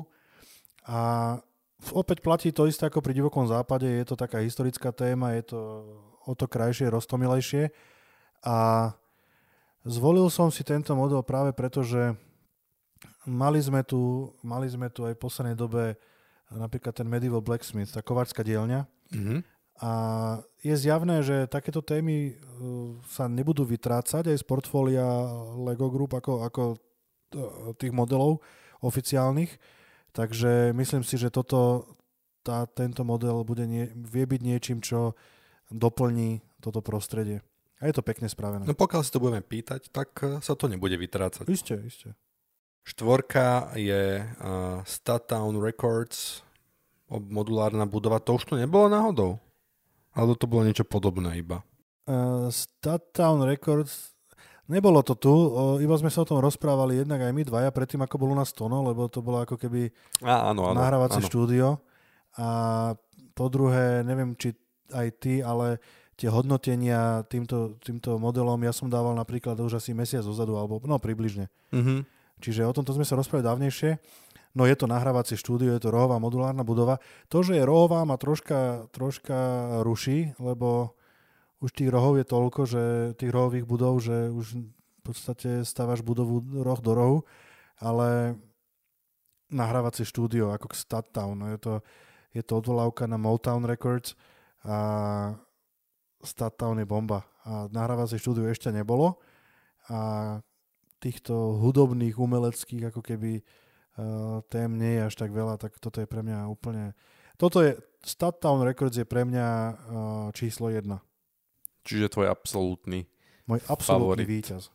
A opäť platí to isté ako pri divokom západe, je to taká historická téma, je to o to krajšie, roztomilejšie. A zvolil som si tento model práve preto, že mali sme tu, mali sme tu aj v poslednej dobe napríklad ten Medieval Blacksmith, tá kovárska dielňa. Mm-hmm. A je zjavné, že takéto témy sa nebudú vytrácať aj z portfólia Lego Group ako, ako tých modelov oficiálnych. Takže myslím si, že toto, tá, tento model bude nie, vie byť niečím, čo doplní toto prostredie. A je to pekne spravené. No pokiaľ si to budeme pýtať, tak sa to nebude vytrácať. Isté, isté. Štvorka je uh, Statown Records, modulárna budova. To už tu nebolo náhodou? Alebo to bolo niečo podobné iba? Uh, Statown Records, nebolo to tu, uh, iba sme sa o tom rozprávali jednak aj my dvaja, predtým ako bol u nás Tono, lebo to bolo ako keby Á, áno, áno, nahrávacie áno. štúdio. A po druhé, neviem, či aj ty, ale tie hodnotenia týmto, týmto modelom ja som dával napríklad už asi mesiac dozadu, alebo no približne. Mhm. Čiže o tomto sme sa rozprávali dávnejšie. No je to nahrávacie štúdio, je to rohová modulárna budova. To, že je rohová, ma troška, troška ruší, lebo už tých rohov je toľko, že tých rohových budov, že už v podstate stávaš budovu roh do rohu, ale nahrávacie štúdio ako k Statown. No je, to, je to odvolávka na Motown Records a Statown je bomba. A nahrávacie štúdio ešte nebolo a týchto hudobných, umeleckých ako keby uh, tém nie je až tak veľa, tak toto je pre mňa úplne... Toto je, Statown Records je pre mňa uh, číslo jedna. Čiže tvoj absolútny Môj absolútny favorit. víťaz.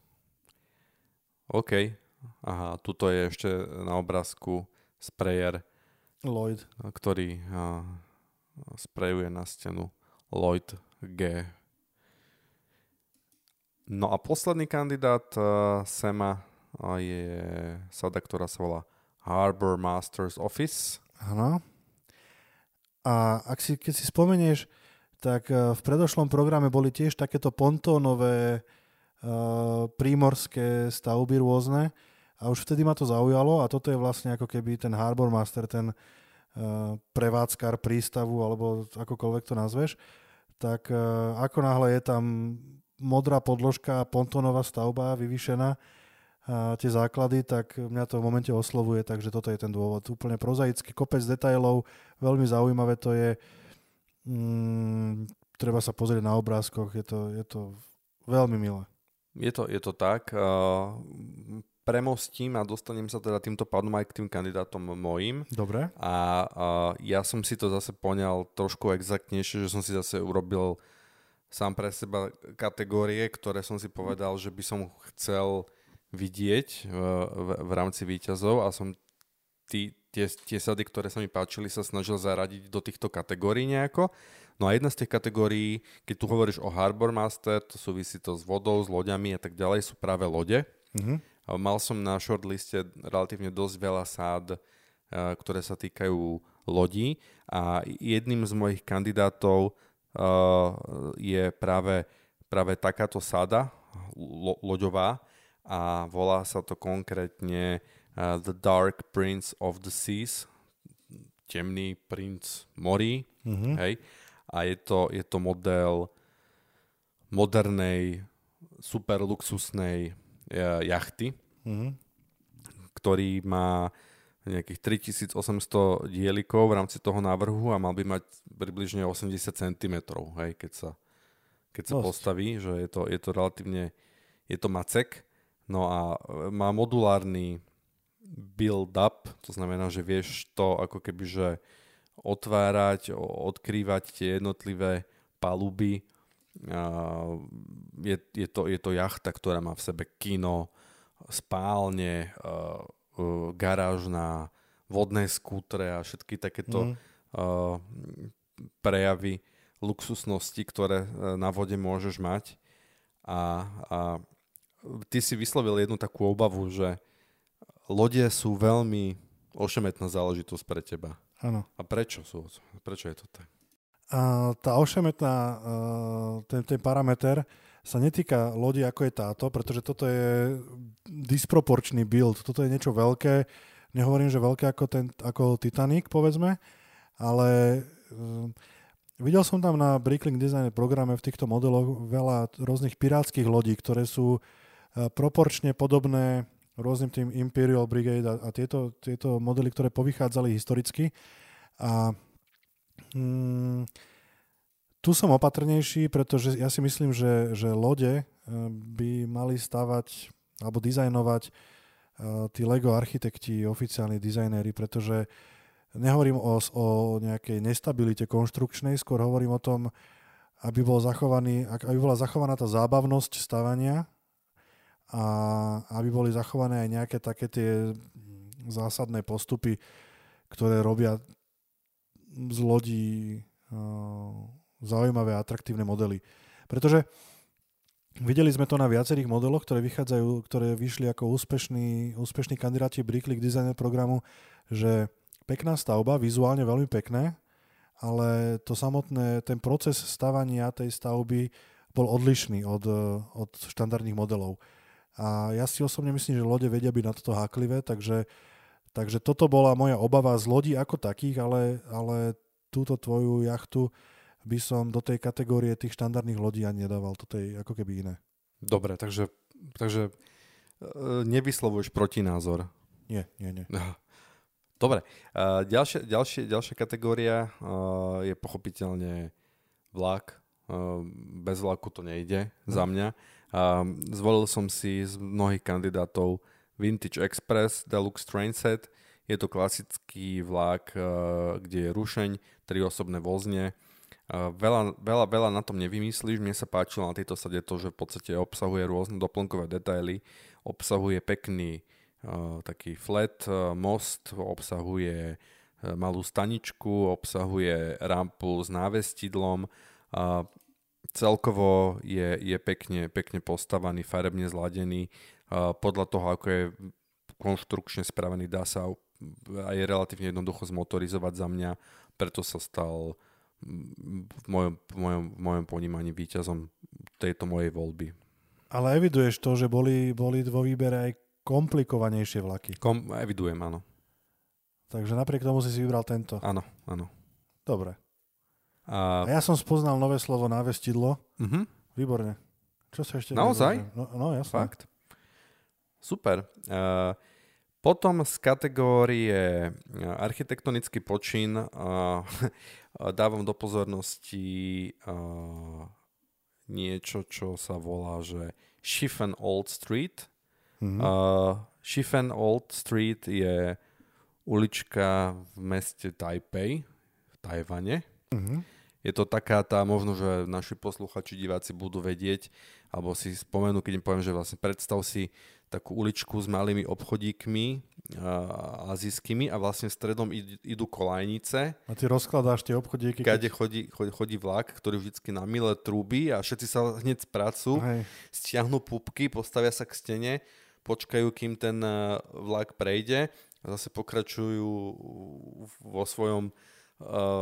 OK. Aha, tuto je ešte na obrázku sprayer, Lloyd. ktorý uh, sprejuje na stenu Lloyd G. No a posledný kandidát uh, Sama uh, je sada, ktorá sa volá Harbour Master's Office. Áno. A ak si, keď si spomenieš, tak uh, v predošlom programe boli tiež takéto pontónové uh, prímorské stavby rôzne a už vtedy ma to zaujalo a toto je vlastne ako keby ten Harbour Master, ten uh, prevádzkar prístavu alebo akokoľvek to nazveš, tak uh, ako náhle je tam modrá podložka, pontónová stavba vyvýšená, a tie základy, tak mňa to v momente oslovuje, takže toto je ten dôvod. Úplne prozaický, kopec detailov, veľmi zaujímavé to je. Mm, treba sa pozrieť na obrázkoch, je to, je to veľmi milé. Je to, je to tak. Uh, premostím a dostanem sa teda týmto pádom aj k tým kandidátom mojim. Dobre. A uh, ja som si to zase poňal trošku exaktnejšie, že som si zase urobil sám pre seba kategórie, ktoré som si povedal, že by som chcel vidieť v, v, v rámci víťazov a som tí, tie, tie sady, ktoré sa mi páčili, sa snažil zaradiť do týchto kategórií nejako. No a jedna z tých kategórií, keď tu hovoríš o Harbour Master, to súvisí to s vodou, s loďami a tak ďalej, sú práve lode. Mm-hmm. Mal som na shortliste relatívne dosť veľa sád, ktoré sa týkajú lodí a jedným z mojich kandidátov Uh, je práve, práve takáto sada lo, loďová a volá sa to konkrétne uh, The Dark Prince of the Seas, temný princ morí, mm-hmm. hej, a je to, je to model modernej, super luxusnej uh, jachty, mm-hmm. ktorý má nejakých tritisícosemsto dielikov v rámci toho návrhu a mal by mať približne osemdesiat centimetrov, hej, keď sa, keď sa postaví, že je to, je to relatívne, je to macek, no a má modulárny build-up, to znamená, že vieš to ako keby, že otvárať, odkrývať tie jednotlivé paluby. Je, je, to, je to jachta, ktorá má v sebe kino, spálne, garážna, vodné skútre a všetky takéto mm. uh, prejavy luxusnosti, ktoré na vode môžeš mať. A, a ty si vyslovil jednu takú obavu, že lode sú veľmi ošemetná záležitosť pre teba. Áno. A prečo sú? Prečo je to tak? A tá ošemetná, ten, ten parameter sa netýka lodi ako je táto, pretože toto je disproporčný build. Toto je niečo veľké. Nehovorím, že veľké ako, ten, ako Titanic, povedzme, ale um, videl som tam na Bricklink Design programe v týchto modeloch veľa rôznych pirátskych lodí, ktoré sú uh, proporčne podobné rôznym tým Imperial Brigade a, a tieto, tieto modely, ktoré povychádzali historicky. A um, tu som opatrnejší, pretože ja si myslím, že, že lode by mali stavať alebo dizajnovať tí Lego architekti, oficiálni dizajnéri, pretože nehovorím o, o nejakej nestabilite konštrukčnej, skôr hovorím o tom, aby, bol zachovaný, aby bola zachovaná tá zábavnosť stavania a aby boli zachované aj nejaké také tie zásadné postupy, ktoré robia z lodí zaujímavé a atraktívne modely. Pretože videli sme to na viacerých modeloch, ktoré vychádzajú, ktoré vyšli ako úspešní, úspešní kandidáti Bricklink Designer programu, že pekná stavba, vizuálne veľmi pekné, ale to samotné, ten proces stavania tej stavby bol odlišný od, od štandardných modelov. A ja si osobne myslím, že lode vedia byť na toto háklivé, takže, takže toto bola moja obava z lodí ako takých, ale, ale túto tvoju jachtu by som do tej kategórie tých štandardných lodí ani nedával. Toto je ako keby iné. Dobre, takže, takže nevyslovuješ protinázor. Nie, nie, nie. Dobre, ďalšia, ďalšia, ďalšia kategória je pochopiteľne vlak. Bez vlaku to nejde no. za mňa. Zvolil som si z mnohých kandidátov Vintage Express Deluxe Trainset. Je to klasický vlak, kde je rušeň, tri osobné vozne. Veľa, veľa, veľa na tom nevymyslíš. Mne sa páčilo na tejto sade to, že v podstate obsahuje rôzne doplnkové detaily, obsahuje pekný uh, taký flat uh, most, obsahuje uh, malú staničku, obsahuje rampu s návestidlom A celkovo je, je pekne, pekne postavaný, farebne zladený. A podľa toho, ako je konštrukčne spravený, dá sa a je relatívne jednoducho zmotorizovať za mňa, preto sa stal v mojom, v mojom, v mojom ponímaní víťazom tejto mojej voľby. Ale eviduješ to, že boli, boli vo výbere aj komplikovanejšie vlaky. Kom, evidujem, áno. Takže napriek tomu si si vybral tento. Áno, áno. Dobre. A, A ja som spoznal nové slovo návestidlo. uh-huh. Výborne. Čo sa ešte... Naozaj? No, no jasné. Fakt. Super. Uh, potom z kategórie architektonický počin uh, dávam do pozornosti uh, niečo, čo sa volá, že Shifen Old Street. Mm-hmm. Uh, Shifen Old Street je ulička v meste Taipei, v Tajvane. Mm-hmm. Je to taká tá, možno, že naši posluchači, diváci budú vedieť, alebo si spomenú, keď im poviem, že vlastne predstav si takú uličku s malými obchodíkmi uh, azijskými a vlastne stredom id- idú kolajnice. A ty rozkladáš tie obchodíky. Kade keď... chodí, chodí, chodí vlak, ktorý vždycky na mile trúbi a všetci sa hneď spracujú, stiahnu pupky, postavia sa k stene, počkajú, kým ten uh, vlak prejde a zase pokračujú vo svojom uh,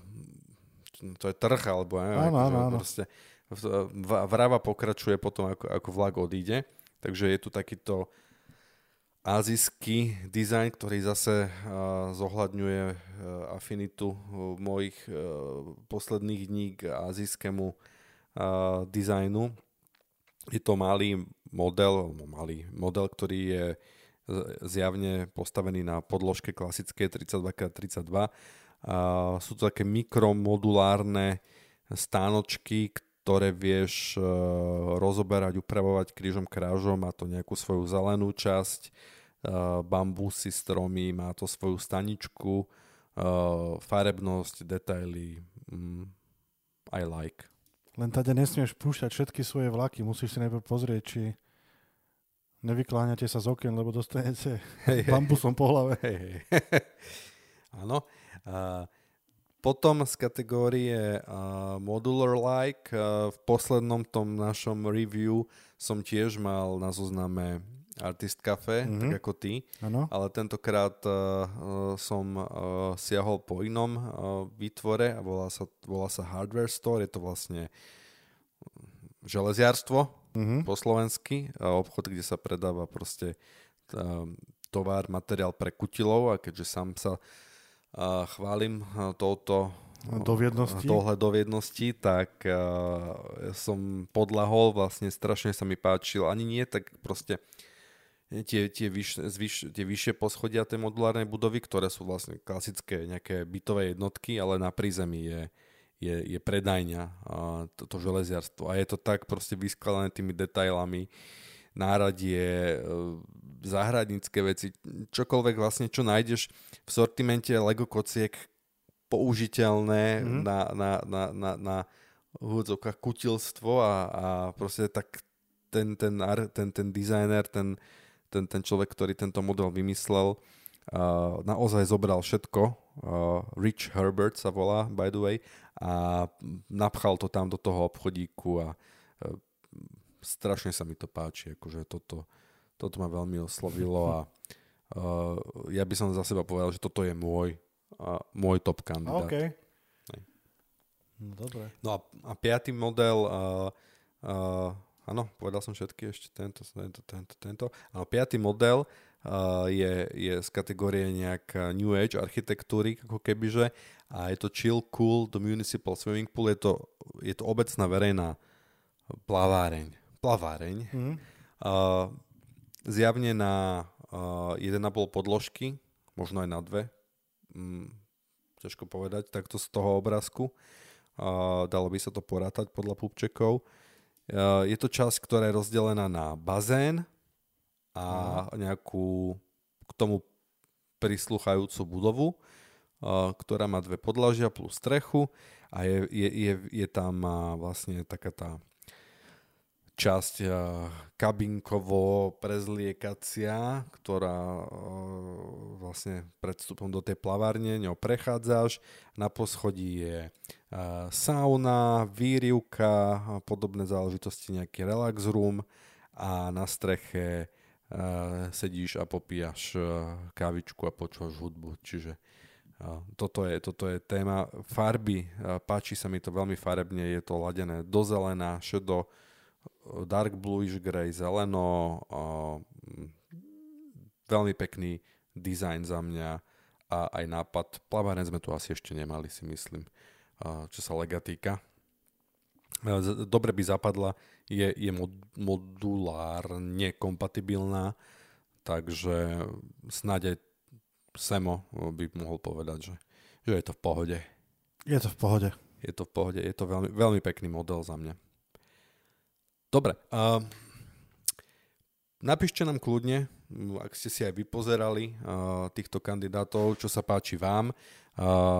to je trh, alebo ne, áno, akože, áno, áno. proste vrava pokračuje potom, ako, ako vlak odíde. Takže je tu takýto azijský dizajn, ktorý zase uh, zohľadňuje uh, afinitu uh, mojich uh, posledných dní k azijskému uh, dizajnu. Je to malý model, malý model, ktorý je zjavne postavený na podložke klasické tridsaťdva krát tridsaťdva. Uh, sú to také mikromodulárne stánočky, ktoré vieš uh, rozoberať, upravovať krížom krážom. Má to nejakú svoju zelenú časť, uh, bambusy, stromy, má to svoju staničku, uh, farebnosť, detaily. Mm, I like. Len tady nesmieš púšťať všetky svoje vlaky. Musíš si najprv pozrieť, či nevykláňate sa z okien, lebo dostanete hey, bambusom po hlave. Hey, hey. Áno. Uh, potom z kategórie uh, Modular-like uh, v poslednom tom našom review som tiež mal na zozname Artist Café, mm-hmm. tak ako ty. Ano. Ale tentokrát uh, uh, som uh, siahol po inom uh, výtvore a volá sa, volá sa Hardware Store. Je to vlastne železiarstvo mm-hmm. po slovensky. Uh, obchod, kde sa predáva proste uh, tovar, materiál pre kutilov a keďže sám sa Uh, chválim uh, touto doviednosti. tohle doviednosti, tak uh, som podľahol, vlastne strašne sa mi páčil, ani nie tak proste tie, tie, vyš, zvyš, tie vyššie poschodia tej modulárnej budovy, ktoré sú vlastne klasické nejaké bytové jednotky, ale na prízemí je, je, je predajňa uh, toto železiarstvo a je to tak proste vyskladané tými detailami, náradie, záhradnícke veci, čokoľvek vlastne, čo nájdeš v sortimente Lego kociek použiteľné mm-hmm. na, na, na, na, na húdzovkách kutilstvo a, a proste tak ten, ten, ten, ten dizajner, ten, ten, ten človek, ktorý tento model vymyslel, uh, naozaj zobral všetko. Uh, Rich Herbert sa volá, by the way, a napchal to tam do toho obchodíku a uh, strašne sa mi to páči, akože toto, toto ma veľmi oslovilo a uh, ja by som za seba povedal, že toto je môj, uh, môj top kandidát. OK. No, dobre. No a, a piatý model, uh, uh, áno, povedal som všetky, ešte tento, tento, tento, tento. Áno, piatý model uh, je, je z kategórie nejak New Age architektúry, ako kebyže, a je to Chill Cool The Municipal Swimming Pool, je to, je to obecná verejná plaváreň. plaváreň. Mm. Uh, zjavne na uh, jeden a pol podložky, možno aj na dve. Mm, ťažko povedať, takto z toho obrázku. Uh, dalo by sa to porátať podľa pupčekov. Uh, je to časť, ktorá je rozdelená na bazén a mm. nejakú k tomu prislúchajúcu budovu, uh, ktorá má dve podlažia plus strechu a je, je, je, je tam uh, vlastne taká tá časť uh, kabinkovo prezliekacia, ktorá uh, vlastne pred vstupom do tej plavárne ňou prechádzaš. Na poschodí je uh, sauna, výrivka, podobné záležitosti, nejaký relax room a na streche uh, sedíš a popíjaš uh, kávičku a počúvaš hudbu. Čiže uh, toto, je, toto je téma farby. Uh, páči sa mi to veľmi farebne, je to ladené do zelená, šedo, dark bluish grey, zeleno, uh, veľmi pekný dizajn za mňa a aj nápad. Plaváren sme tu asi ešte nemali, si myslím, uh, čo sa lega týka. Uh, dobre by zapadla, je, je mod, modulárne kompatibilná, takže snáď aj Semo by mohol povedať, že, že je to v pohode. Je to v pohode. Je to v pohode, je to veľmi, veľmi pekný model za mňa. Dobre, uh, napíšte nám kľudne, ak ste si aj vypozerali uh, týchto kandidátov, čo sa páči vám. Uh,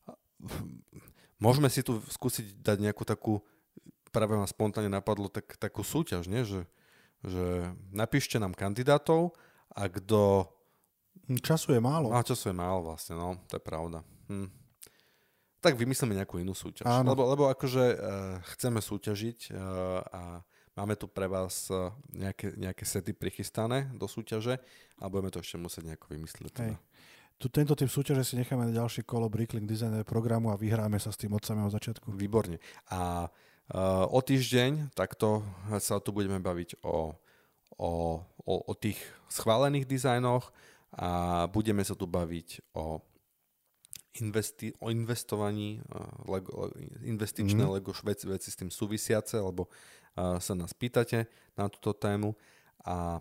môžeme si tu skúsiť dať nejakú takú, práve ma spontánne napadlo, tak, takú súťaž, nie? Že, že napíšte nám kandidátov a kto... Času je málo. A času je málo vlastne, no, to je pravda. Hm. Tak vymyslíme nejakú inú súťaž. Lebo, lebo akože uh, chceme súťažiť uh, a máme tu pre vás nejaké, nejaké sety prichystané do súťaže a budeme to ešte musieť nejako vymyslieť. Teda. Tu tento typ súťaže si necháme na ďalší kolo Bricklink Designer programu a vyhráme sa s tým od samého začiatku. Výborne. A uh, o týždeň takto sa tu budeme baviť o, o, o, o tých schválených dizajnoch a budeme sa tu baviť o, investi- o investovaní, uh, Lego, investičné mm. Lego veci, veci s tým súvisiace, lebo sa nás pýtate na túto tému a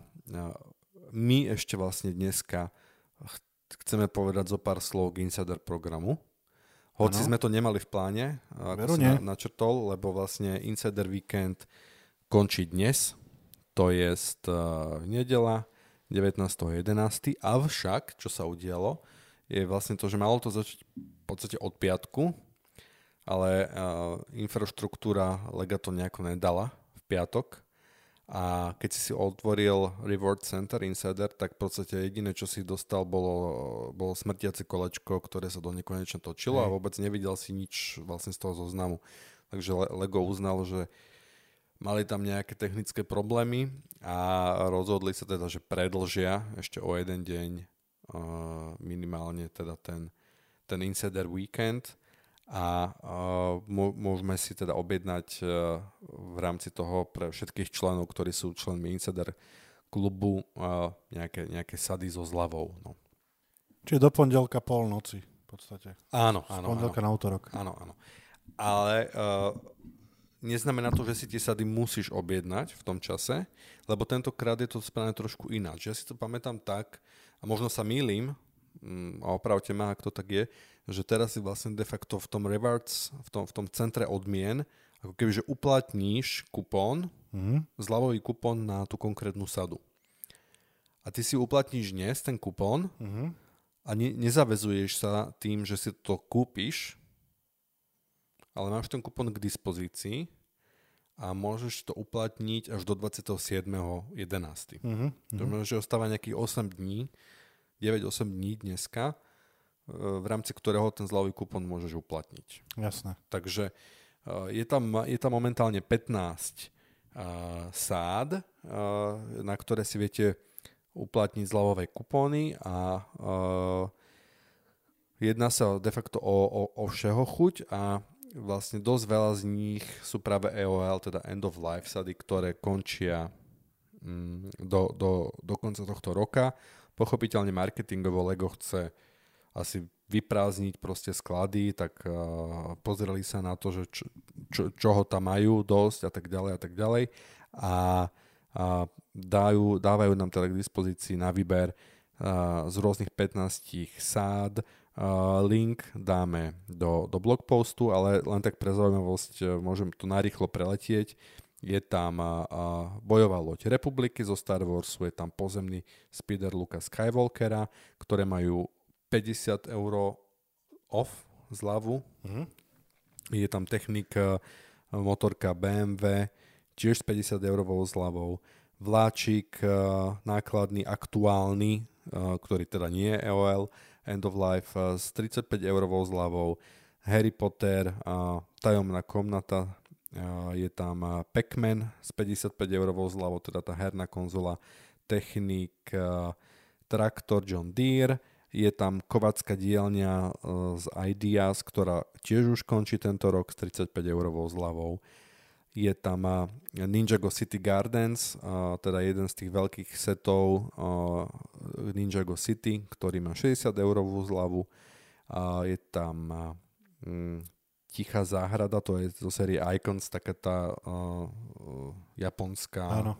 my ešte vlastne dneska chceme povedať zo pár slov k Insider programu. Hoci ano. Sme to nemali v pláne, ako som na, načrtol, lebo vlastne Insider Weekend končí dnes, to je uh, nedela devätnásteho jedenásteho Avšak, čo sa udialo, je vlastne to, že malo to začať v podstate od piatku, ale uh, infraštruktúra Lega to nejako nedala piatok a keď si si otvoril Reward Center Insider, tak v podstate jediné, čo si dostal, bolo, bolo smrtiace kolečko, ktoré sa do nekonečna točilo a vôbec nevidel si nič vlastne z toho zoznamu. Takže Lego uznal, že mali tam nejaké technické problémy a rozhodli sa teda, že predlžia ešte o jeden deň uh, minimálne teda ten, ten Insider Weekend a uh, môžeme si teda objednať uh, v rámci toho pre všetkých členov, ktorí sú členmi Insider klubu, uh, nejaké, nejaké sady so zľavou. No. Čiže do pondelka polnoci v podstate. Áno, áno. Z pondelka áno. na útorok. Áno, áno. Ale uh, neznamená to, že si tie sady musíš objednať v tom čase, lebo tentokrát je to spravené trošku ináč. Ja si to pamätám tak, a možno sa mýlim, a opravte ma, ak to tak je, že teraz si vlastne de facto v tom rewards, v tom, v tom centre odmien, ako keby, že uplatníš kupón, mm. zľavový kupón na tú konkrétnu sadu. A ty si uplatníš dnes ten kupón mm. a ne, nezavezuješ sa tým, že si to kúpiš, ale máš ten kupón k dispozícii a môžeš to uplatniť až do dvadsiateho siedmeho jedenásteho Mm-hmm. To znamená, že ostáva nejakých osem dní, deväť osem dní dneska, v rámci ktorého ten zľavový kupón môžeš uplatniť. Jasné. Takže je tam, je tam momentálne pätnásť sád, na ktoré si viete uplatniť zľavové kupóny a jedná sa de facto o, o, o všeho chuť a vlastne dosť veľa z nich sú práve E O L, teda End of Life sady, ktoré končia do, do, do konca tohto roka. Pochopiteľne marketingovo Lego chce asi vyprázdniť proste sklady, tak uh, pozreli sa na to, že čo, čo, čoho tam majú dosť a tak ďalej a tak ďalej a, a dajú, dávajú nám teda k dispozícii na výber uh, z rôznych pätnásť sád. Uh, link dáme do, do blogpostu, ale len tak pre zaujímavosť uh, môžem tu narýchlo preletieť. Je tam uh, uh, bojová loď Republiky zo Star Warsu, je tam pozemný speeder Luka Skywalkera, ktoré majú päťdesiat eur off zľavu. Mm-hmm. Je tam technika, motorka bé em vé, tiež s päťdesiat eurovou zľavou. Vláčik nákladný, aktuálny, ktorý teda nie je E O L, End of Life s tridsaťpäť eurovou zľavou. Harry Potter, tajomná komnata, je tam Pac-Man s päťdesiatpäť eurovou zľavou, teda tá herná konzola, Technik, traktor John Deere, je tam kovácka dielňa z Ideas, ktorá tiež už končí tento rok s tridsaťpäť eurovou zľavou. Je tam Ninjago City Gardens, teda jeden z tých veľkých setov Ninjago City, ktorý má šesťdesiat eurovú zľavu. Je tam Tichá záhrada, to je zo série Icons, taká tá japonská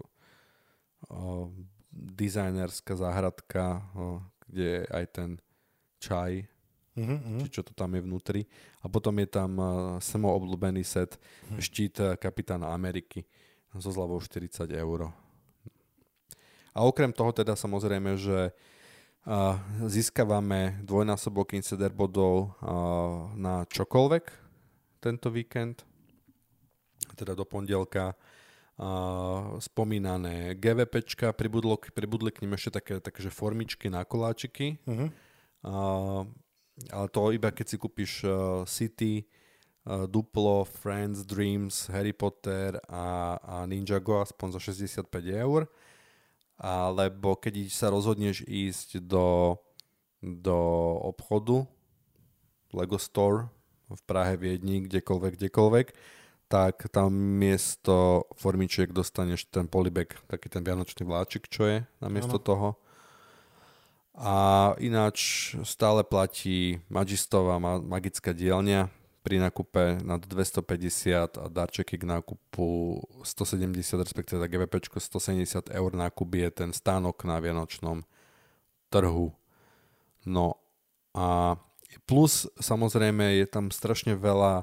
dizajnerská záhradka, kde je aj ten čaj, uh-huh. či čo to tam je vnútri. A potom je tam uh, samo obľúbený set uh-huh. štít Kapitána Ameriky so zľavou štyridsať eur. A okrem toho teda samozrejme, že uh, získavame dvojnásobok Insider bodov uh, na čokoľvek tento víkend, teda do pondelka. Uh, spomínané GVPčka, pribudlo, pribudli k nim ešte také, také formičky na koláčiky. Uh-huh. Uh, ale to iba keď si kúpiš uh, City, uh, Duplo, Friends, Dreams, Harry Potter a, a Ninjago aspoň za šesťdesiatpäť eur. Alebo keď sa rozhodneš ísť do, do obchodu Lego Store v Prahe, Viedni, kdekoľvek, kdekoľvek, tak tam miesto formičiek dostaneš ten polybag, taký ten vianočný vláčik, čo je namiesto ano. toho. A ináč stále platí Magistová magická dielňa pri nákupe nad dvestopäťdesiat a darčeky k nákupu stosedemdesiat, respektíve GVPčko stosedemdesiat eur nákup je ten stánok na vianočnom trhu. No a plus samozrejme je tam strašne veľa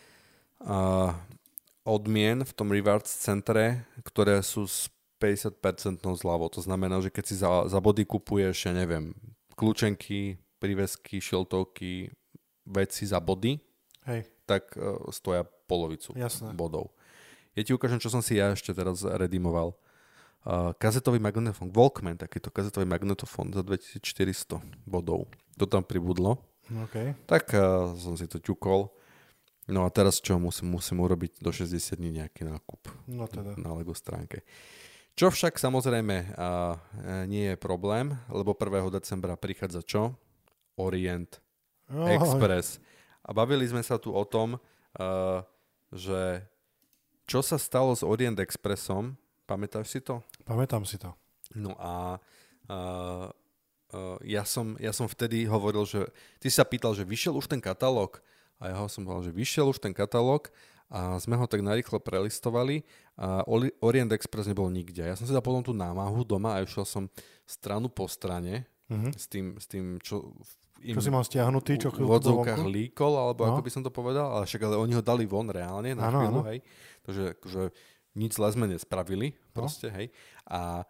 uh, odmien v tom Rewards centre, ktoré sú s päťdesiat percent zľavou. To znamená, že keď si za, za body kupuješ, ja neviem, kľúčenky, prívesky, šiltovky, veci za body, hej, tak uh, stoja polovicu Jasné. bodov. Ja ti ukážem, čo som si ja ešte teraz redimoval. Uh, kazetový magnetofón, Walkman, takýto kazetový magnetofón za dvetisícštyristo bodov. To tam pribudlo. Okay. Tak uh, som si to ťukol. No a teraz čo musím, musím urobiť do šesťdesiat dní nejaký nákup no teda. na Lego stránke. Čo však samozrejme uh, nie je problém, lebo prvého decembra prichádza čo? Orient oh, Express. A bavili sme sa tu o tom, uh, že čo sa stalo s Orient Expressom. Pamätáš si to? Pamätám si to. No a uh, uh, ja, som, ja som vtedy hovoril, že ty sa pýtal, že vyšiel už ten katalóg. A ja som povedal, že vyšiel už ten katalóg a sme ho tak narýchlo prelistovali a Orient Express nebol nikde. Ja som si dal potom tú námahu doma a išiel som stranu po strane uh-huh. s, tým, s tým, čo im čo si mal stiahnutý, čo v odzovkách líkol, alebo no. ako by som to povedal, ale však ale oni ho dali von reálne na ano, chvíľu, ano. hej. Takže že nič zle sme nespravili, proste, no. hej. A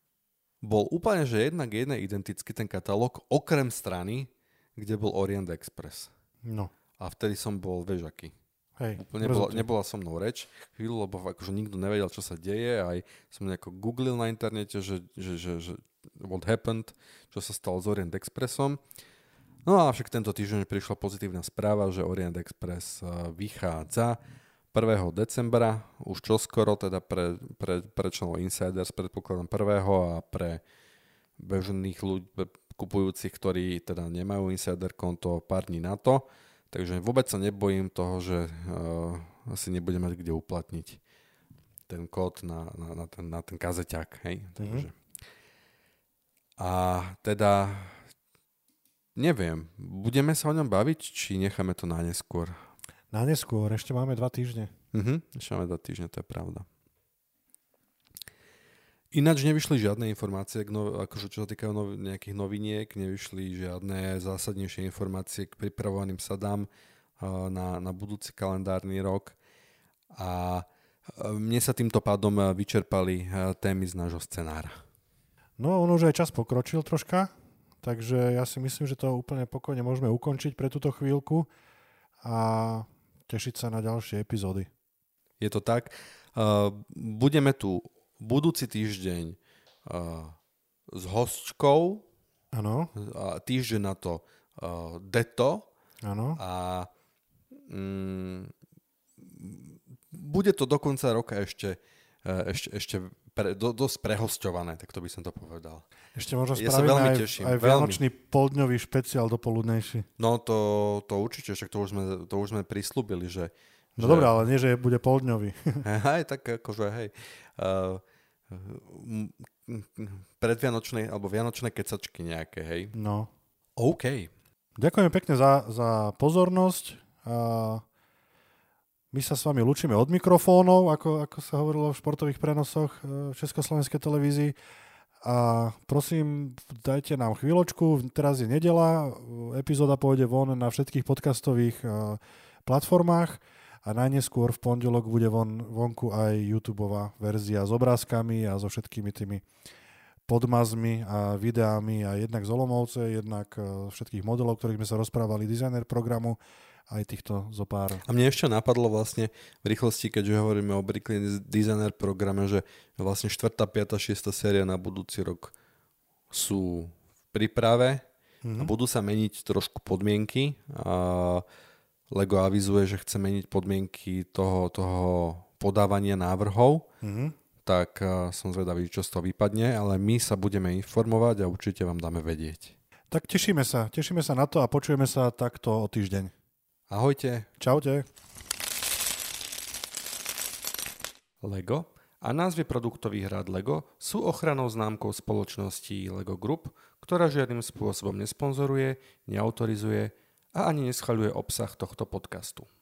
bol úplne, že jednak jedné identický ten katalóg, okrem strany, kde bol Orient Express. No. A vtedy som bol, vieš aký. Hej, Úplne nebola, nebola so mnou reč chvíľu, lebo akože nikto nevedel, čo sa deje. Aj som nejako googlil na internete, že, že, že, že what happened, čo sa stalo s Orient Expressom. No a však tento týždeň prišla pozitívna správa, že Orient Express vychádza prvého decembra, už čoskoro, teda pre, pre, pre členov Insiders predpokladám prvého a pre bežných ľudí, kupujúcich, ktorí teda nemajú Insider konto pár dní na to. Takže vôbec sa nebojím toho, že uh, asi nebudem mať kde uplatniť ten kód na, na, na, ten, na ten kazeťák. Hej? Mm-hmm. Takže. A teda neviem, budeme sa o ňom baviť, či necháme to na neskôr? Na neskôr, ešte máme dva týždne. Uh-huh, ešte máme dva týždne, to je pravda. Ináč nevyšli žiadne informácie, akože čo sa týkajú nov, nejakých noviniek, nevyšli žiadne zásadnejšie informácie k pripravovaným sadám uh, na, na budúci kalendárny rok. A uh, mne sa týmto pádom vyčerpali uh, témy z nášho scenára. No, on už aj čas pokročil troška, takže ja si myslím, že to úplne pokojne môžeme ukončiť pre túto chvíľku a tešiť sa na ďalšie epizódy. Je to tak. Uh, budeme tu budúci týždeň uh, s hostkou. Áno. Uh, týždeň na to uh, Deto. Áno. A um, bude to do konca roka ešte, uh, ešte, ešte pre, do, dosť prehosťované, tak to by som to povedal. Ešte možno ja spravíme aj, teším, aj vianočný poldňový špeciál dopoludnejší. No to, to určite, však to už sme, to už sme prislúbili, že No že... dobré, ale nie, že bude poldňový. Hej, tak akože, hej. Uh, predvianočné, alebo vianočné kecačky nejaké, hej. No. OK. Ďakujeme pekne za, za pozornosť. A my sa s vami lúčime od mikrofónov, ako, ako sa hovorilo v športových prenosoch v Československej televízii. A prosím, dajte nám chvíľočku. Teraz je nedeľa, epizóda pôjde von na všetkých podcastových platformách. A najneskôr v pondelok bude von, vonku aj YouTubeová verzia s obrázkami a so všetkými tými podmazmi a videami a jednak z Olomouce, jednak všetkých modelov, ktorých sme sa rozprávali, dizajner programu, aj týchto zo pár. A mne ešte napadlo vlastne v rýchlosti, keďže hovoríme o Bricklin dizajner programe, že vlastne štvrtá, piata, šiesta séria na budúci rok sú v príprave mm-hmm. a budú sa meniť trošku podmienky a Lego avizuje, že chce meniť podmienky toho, toho podávania návrhov, mm-hmm. tak uh, som zvedavý, čo z toho vypadne, ale my sa budeme informovať a určite vám dáme vedieť. Tak tešíme sa, tešíme sa na to a počujeme sa takto o týždeň. Ahojte. Čaute. Lego a názvy produktových rád Lego sú ochrannou známkou spoločnosti Lego Group, ktorá žiadnym spôsobom nesponzoruje, neautorizuje a ani neschvaľuje obsah tohto podcastu.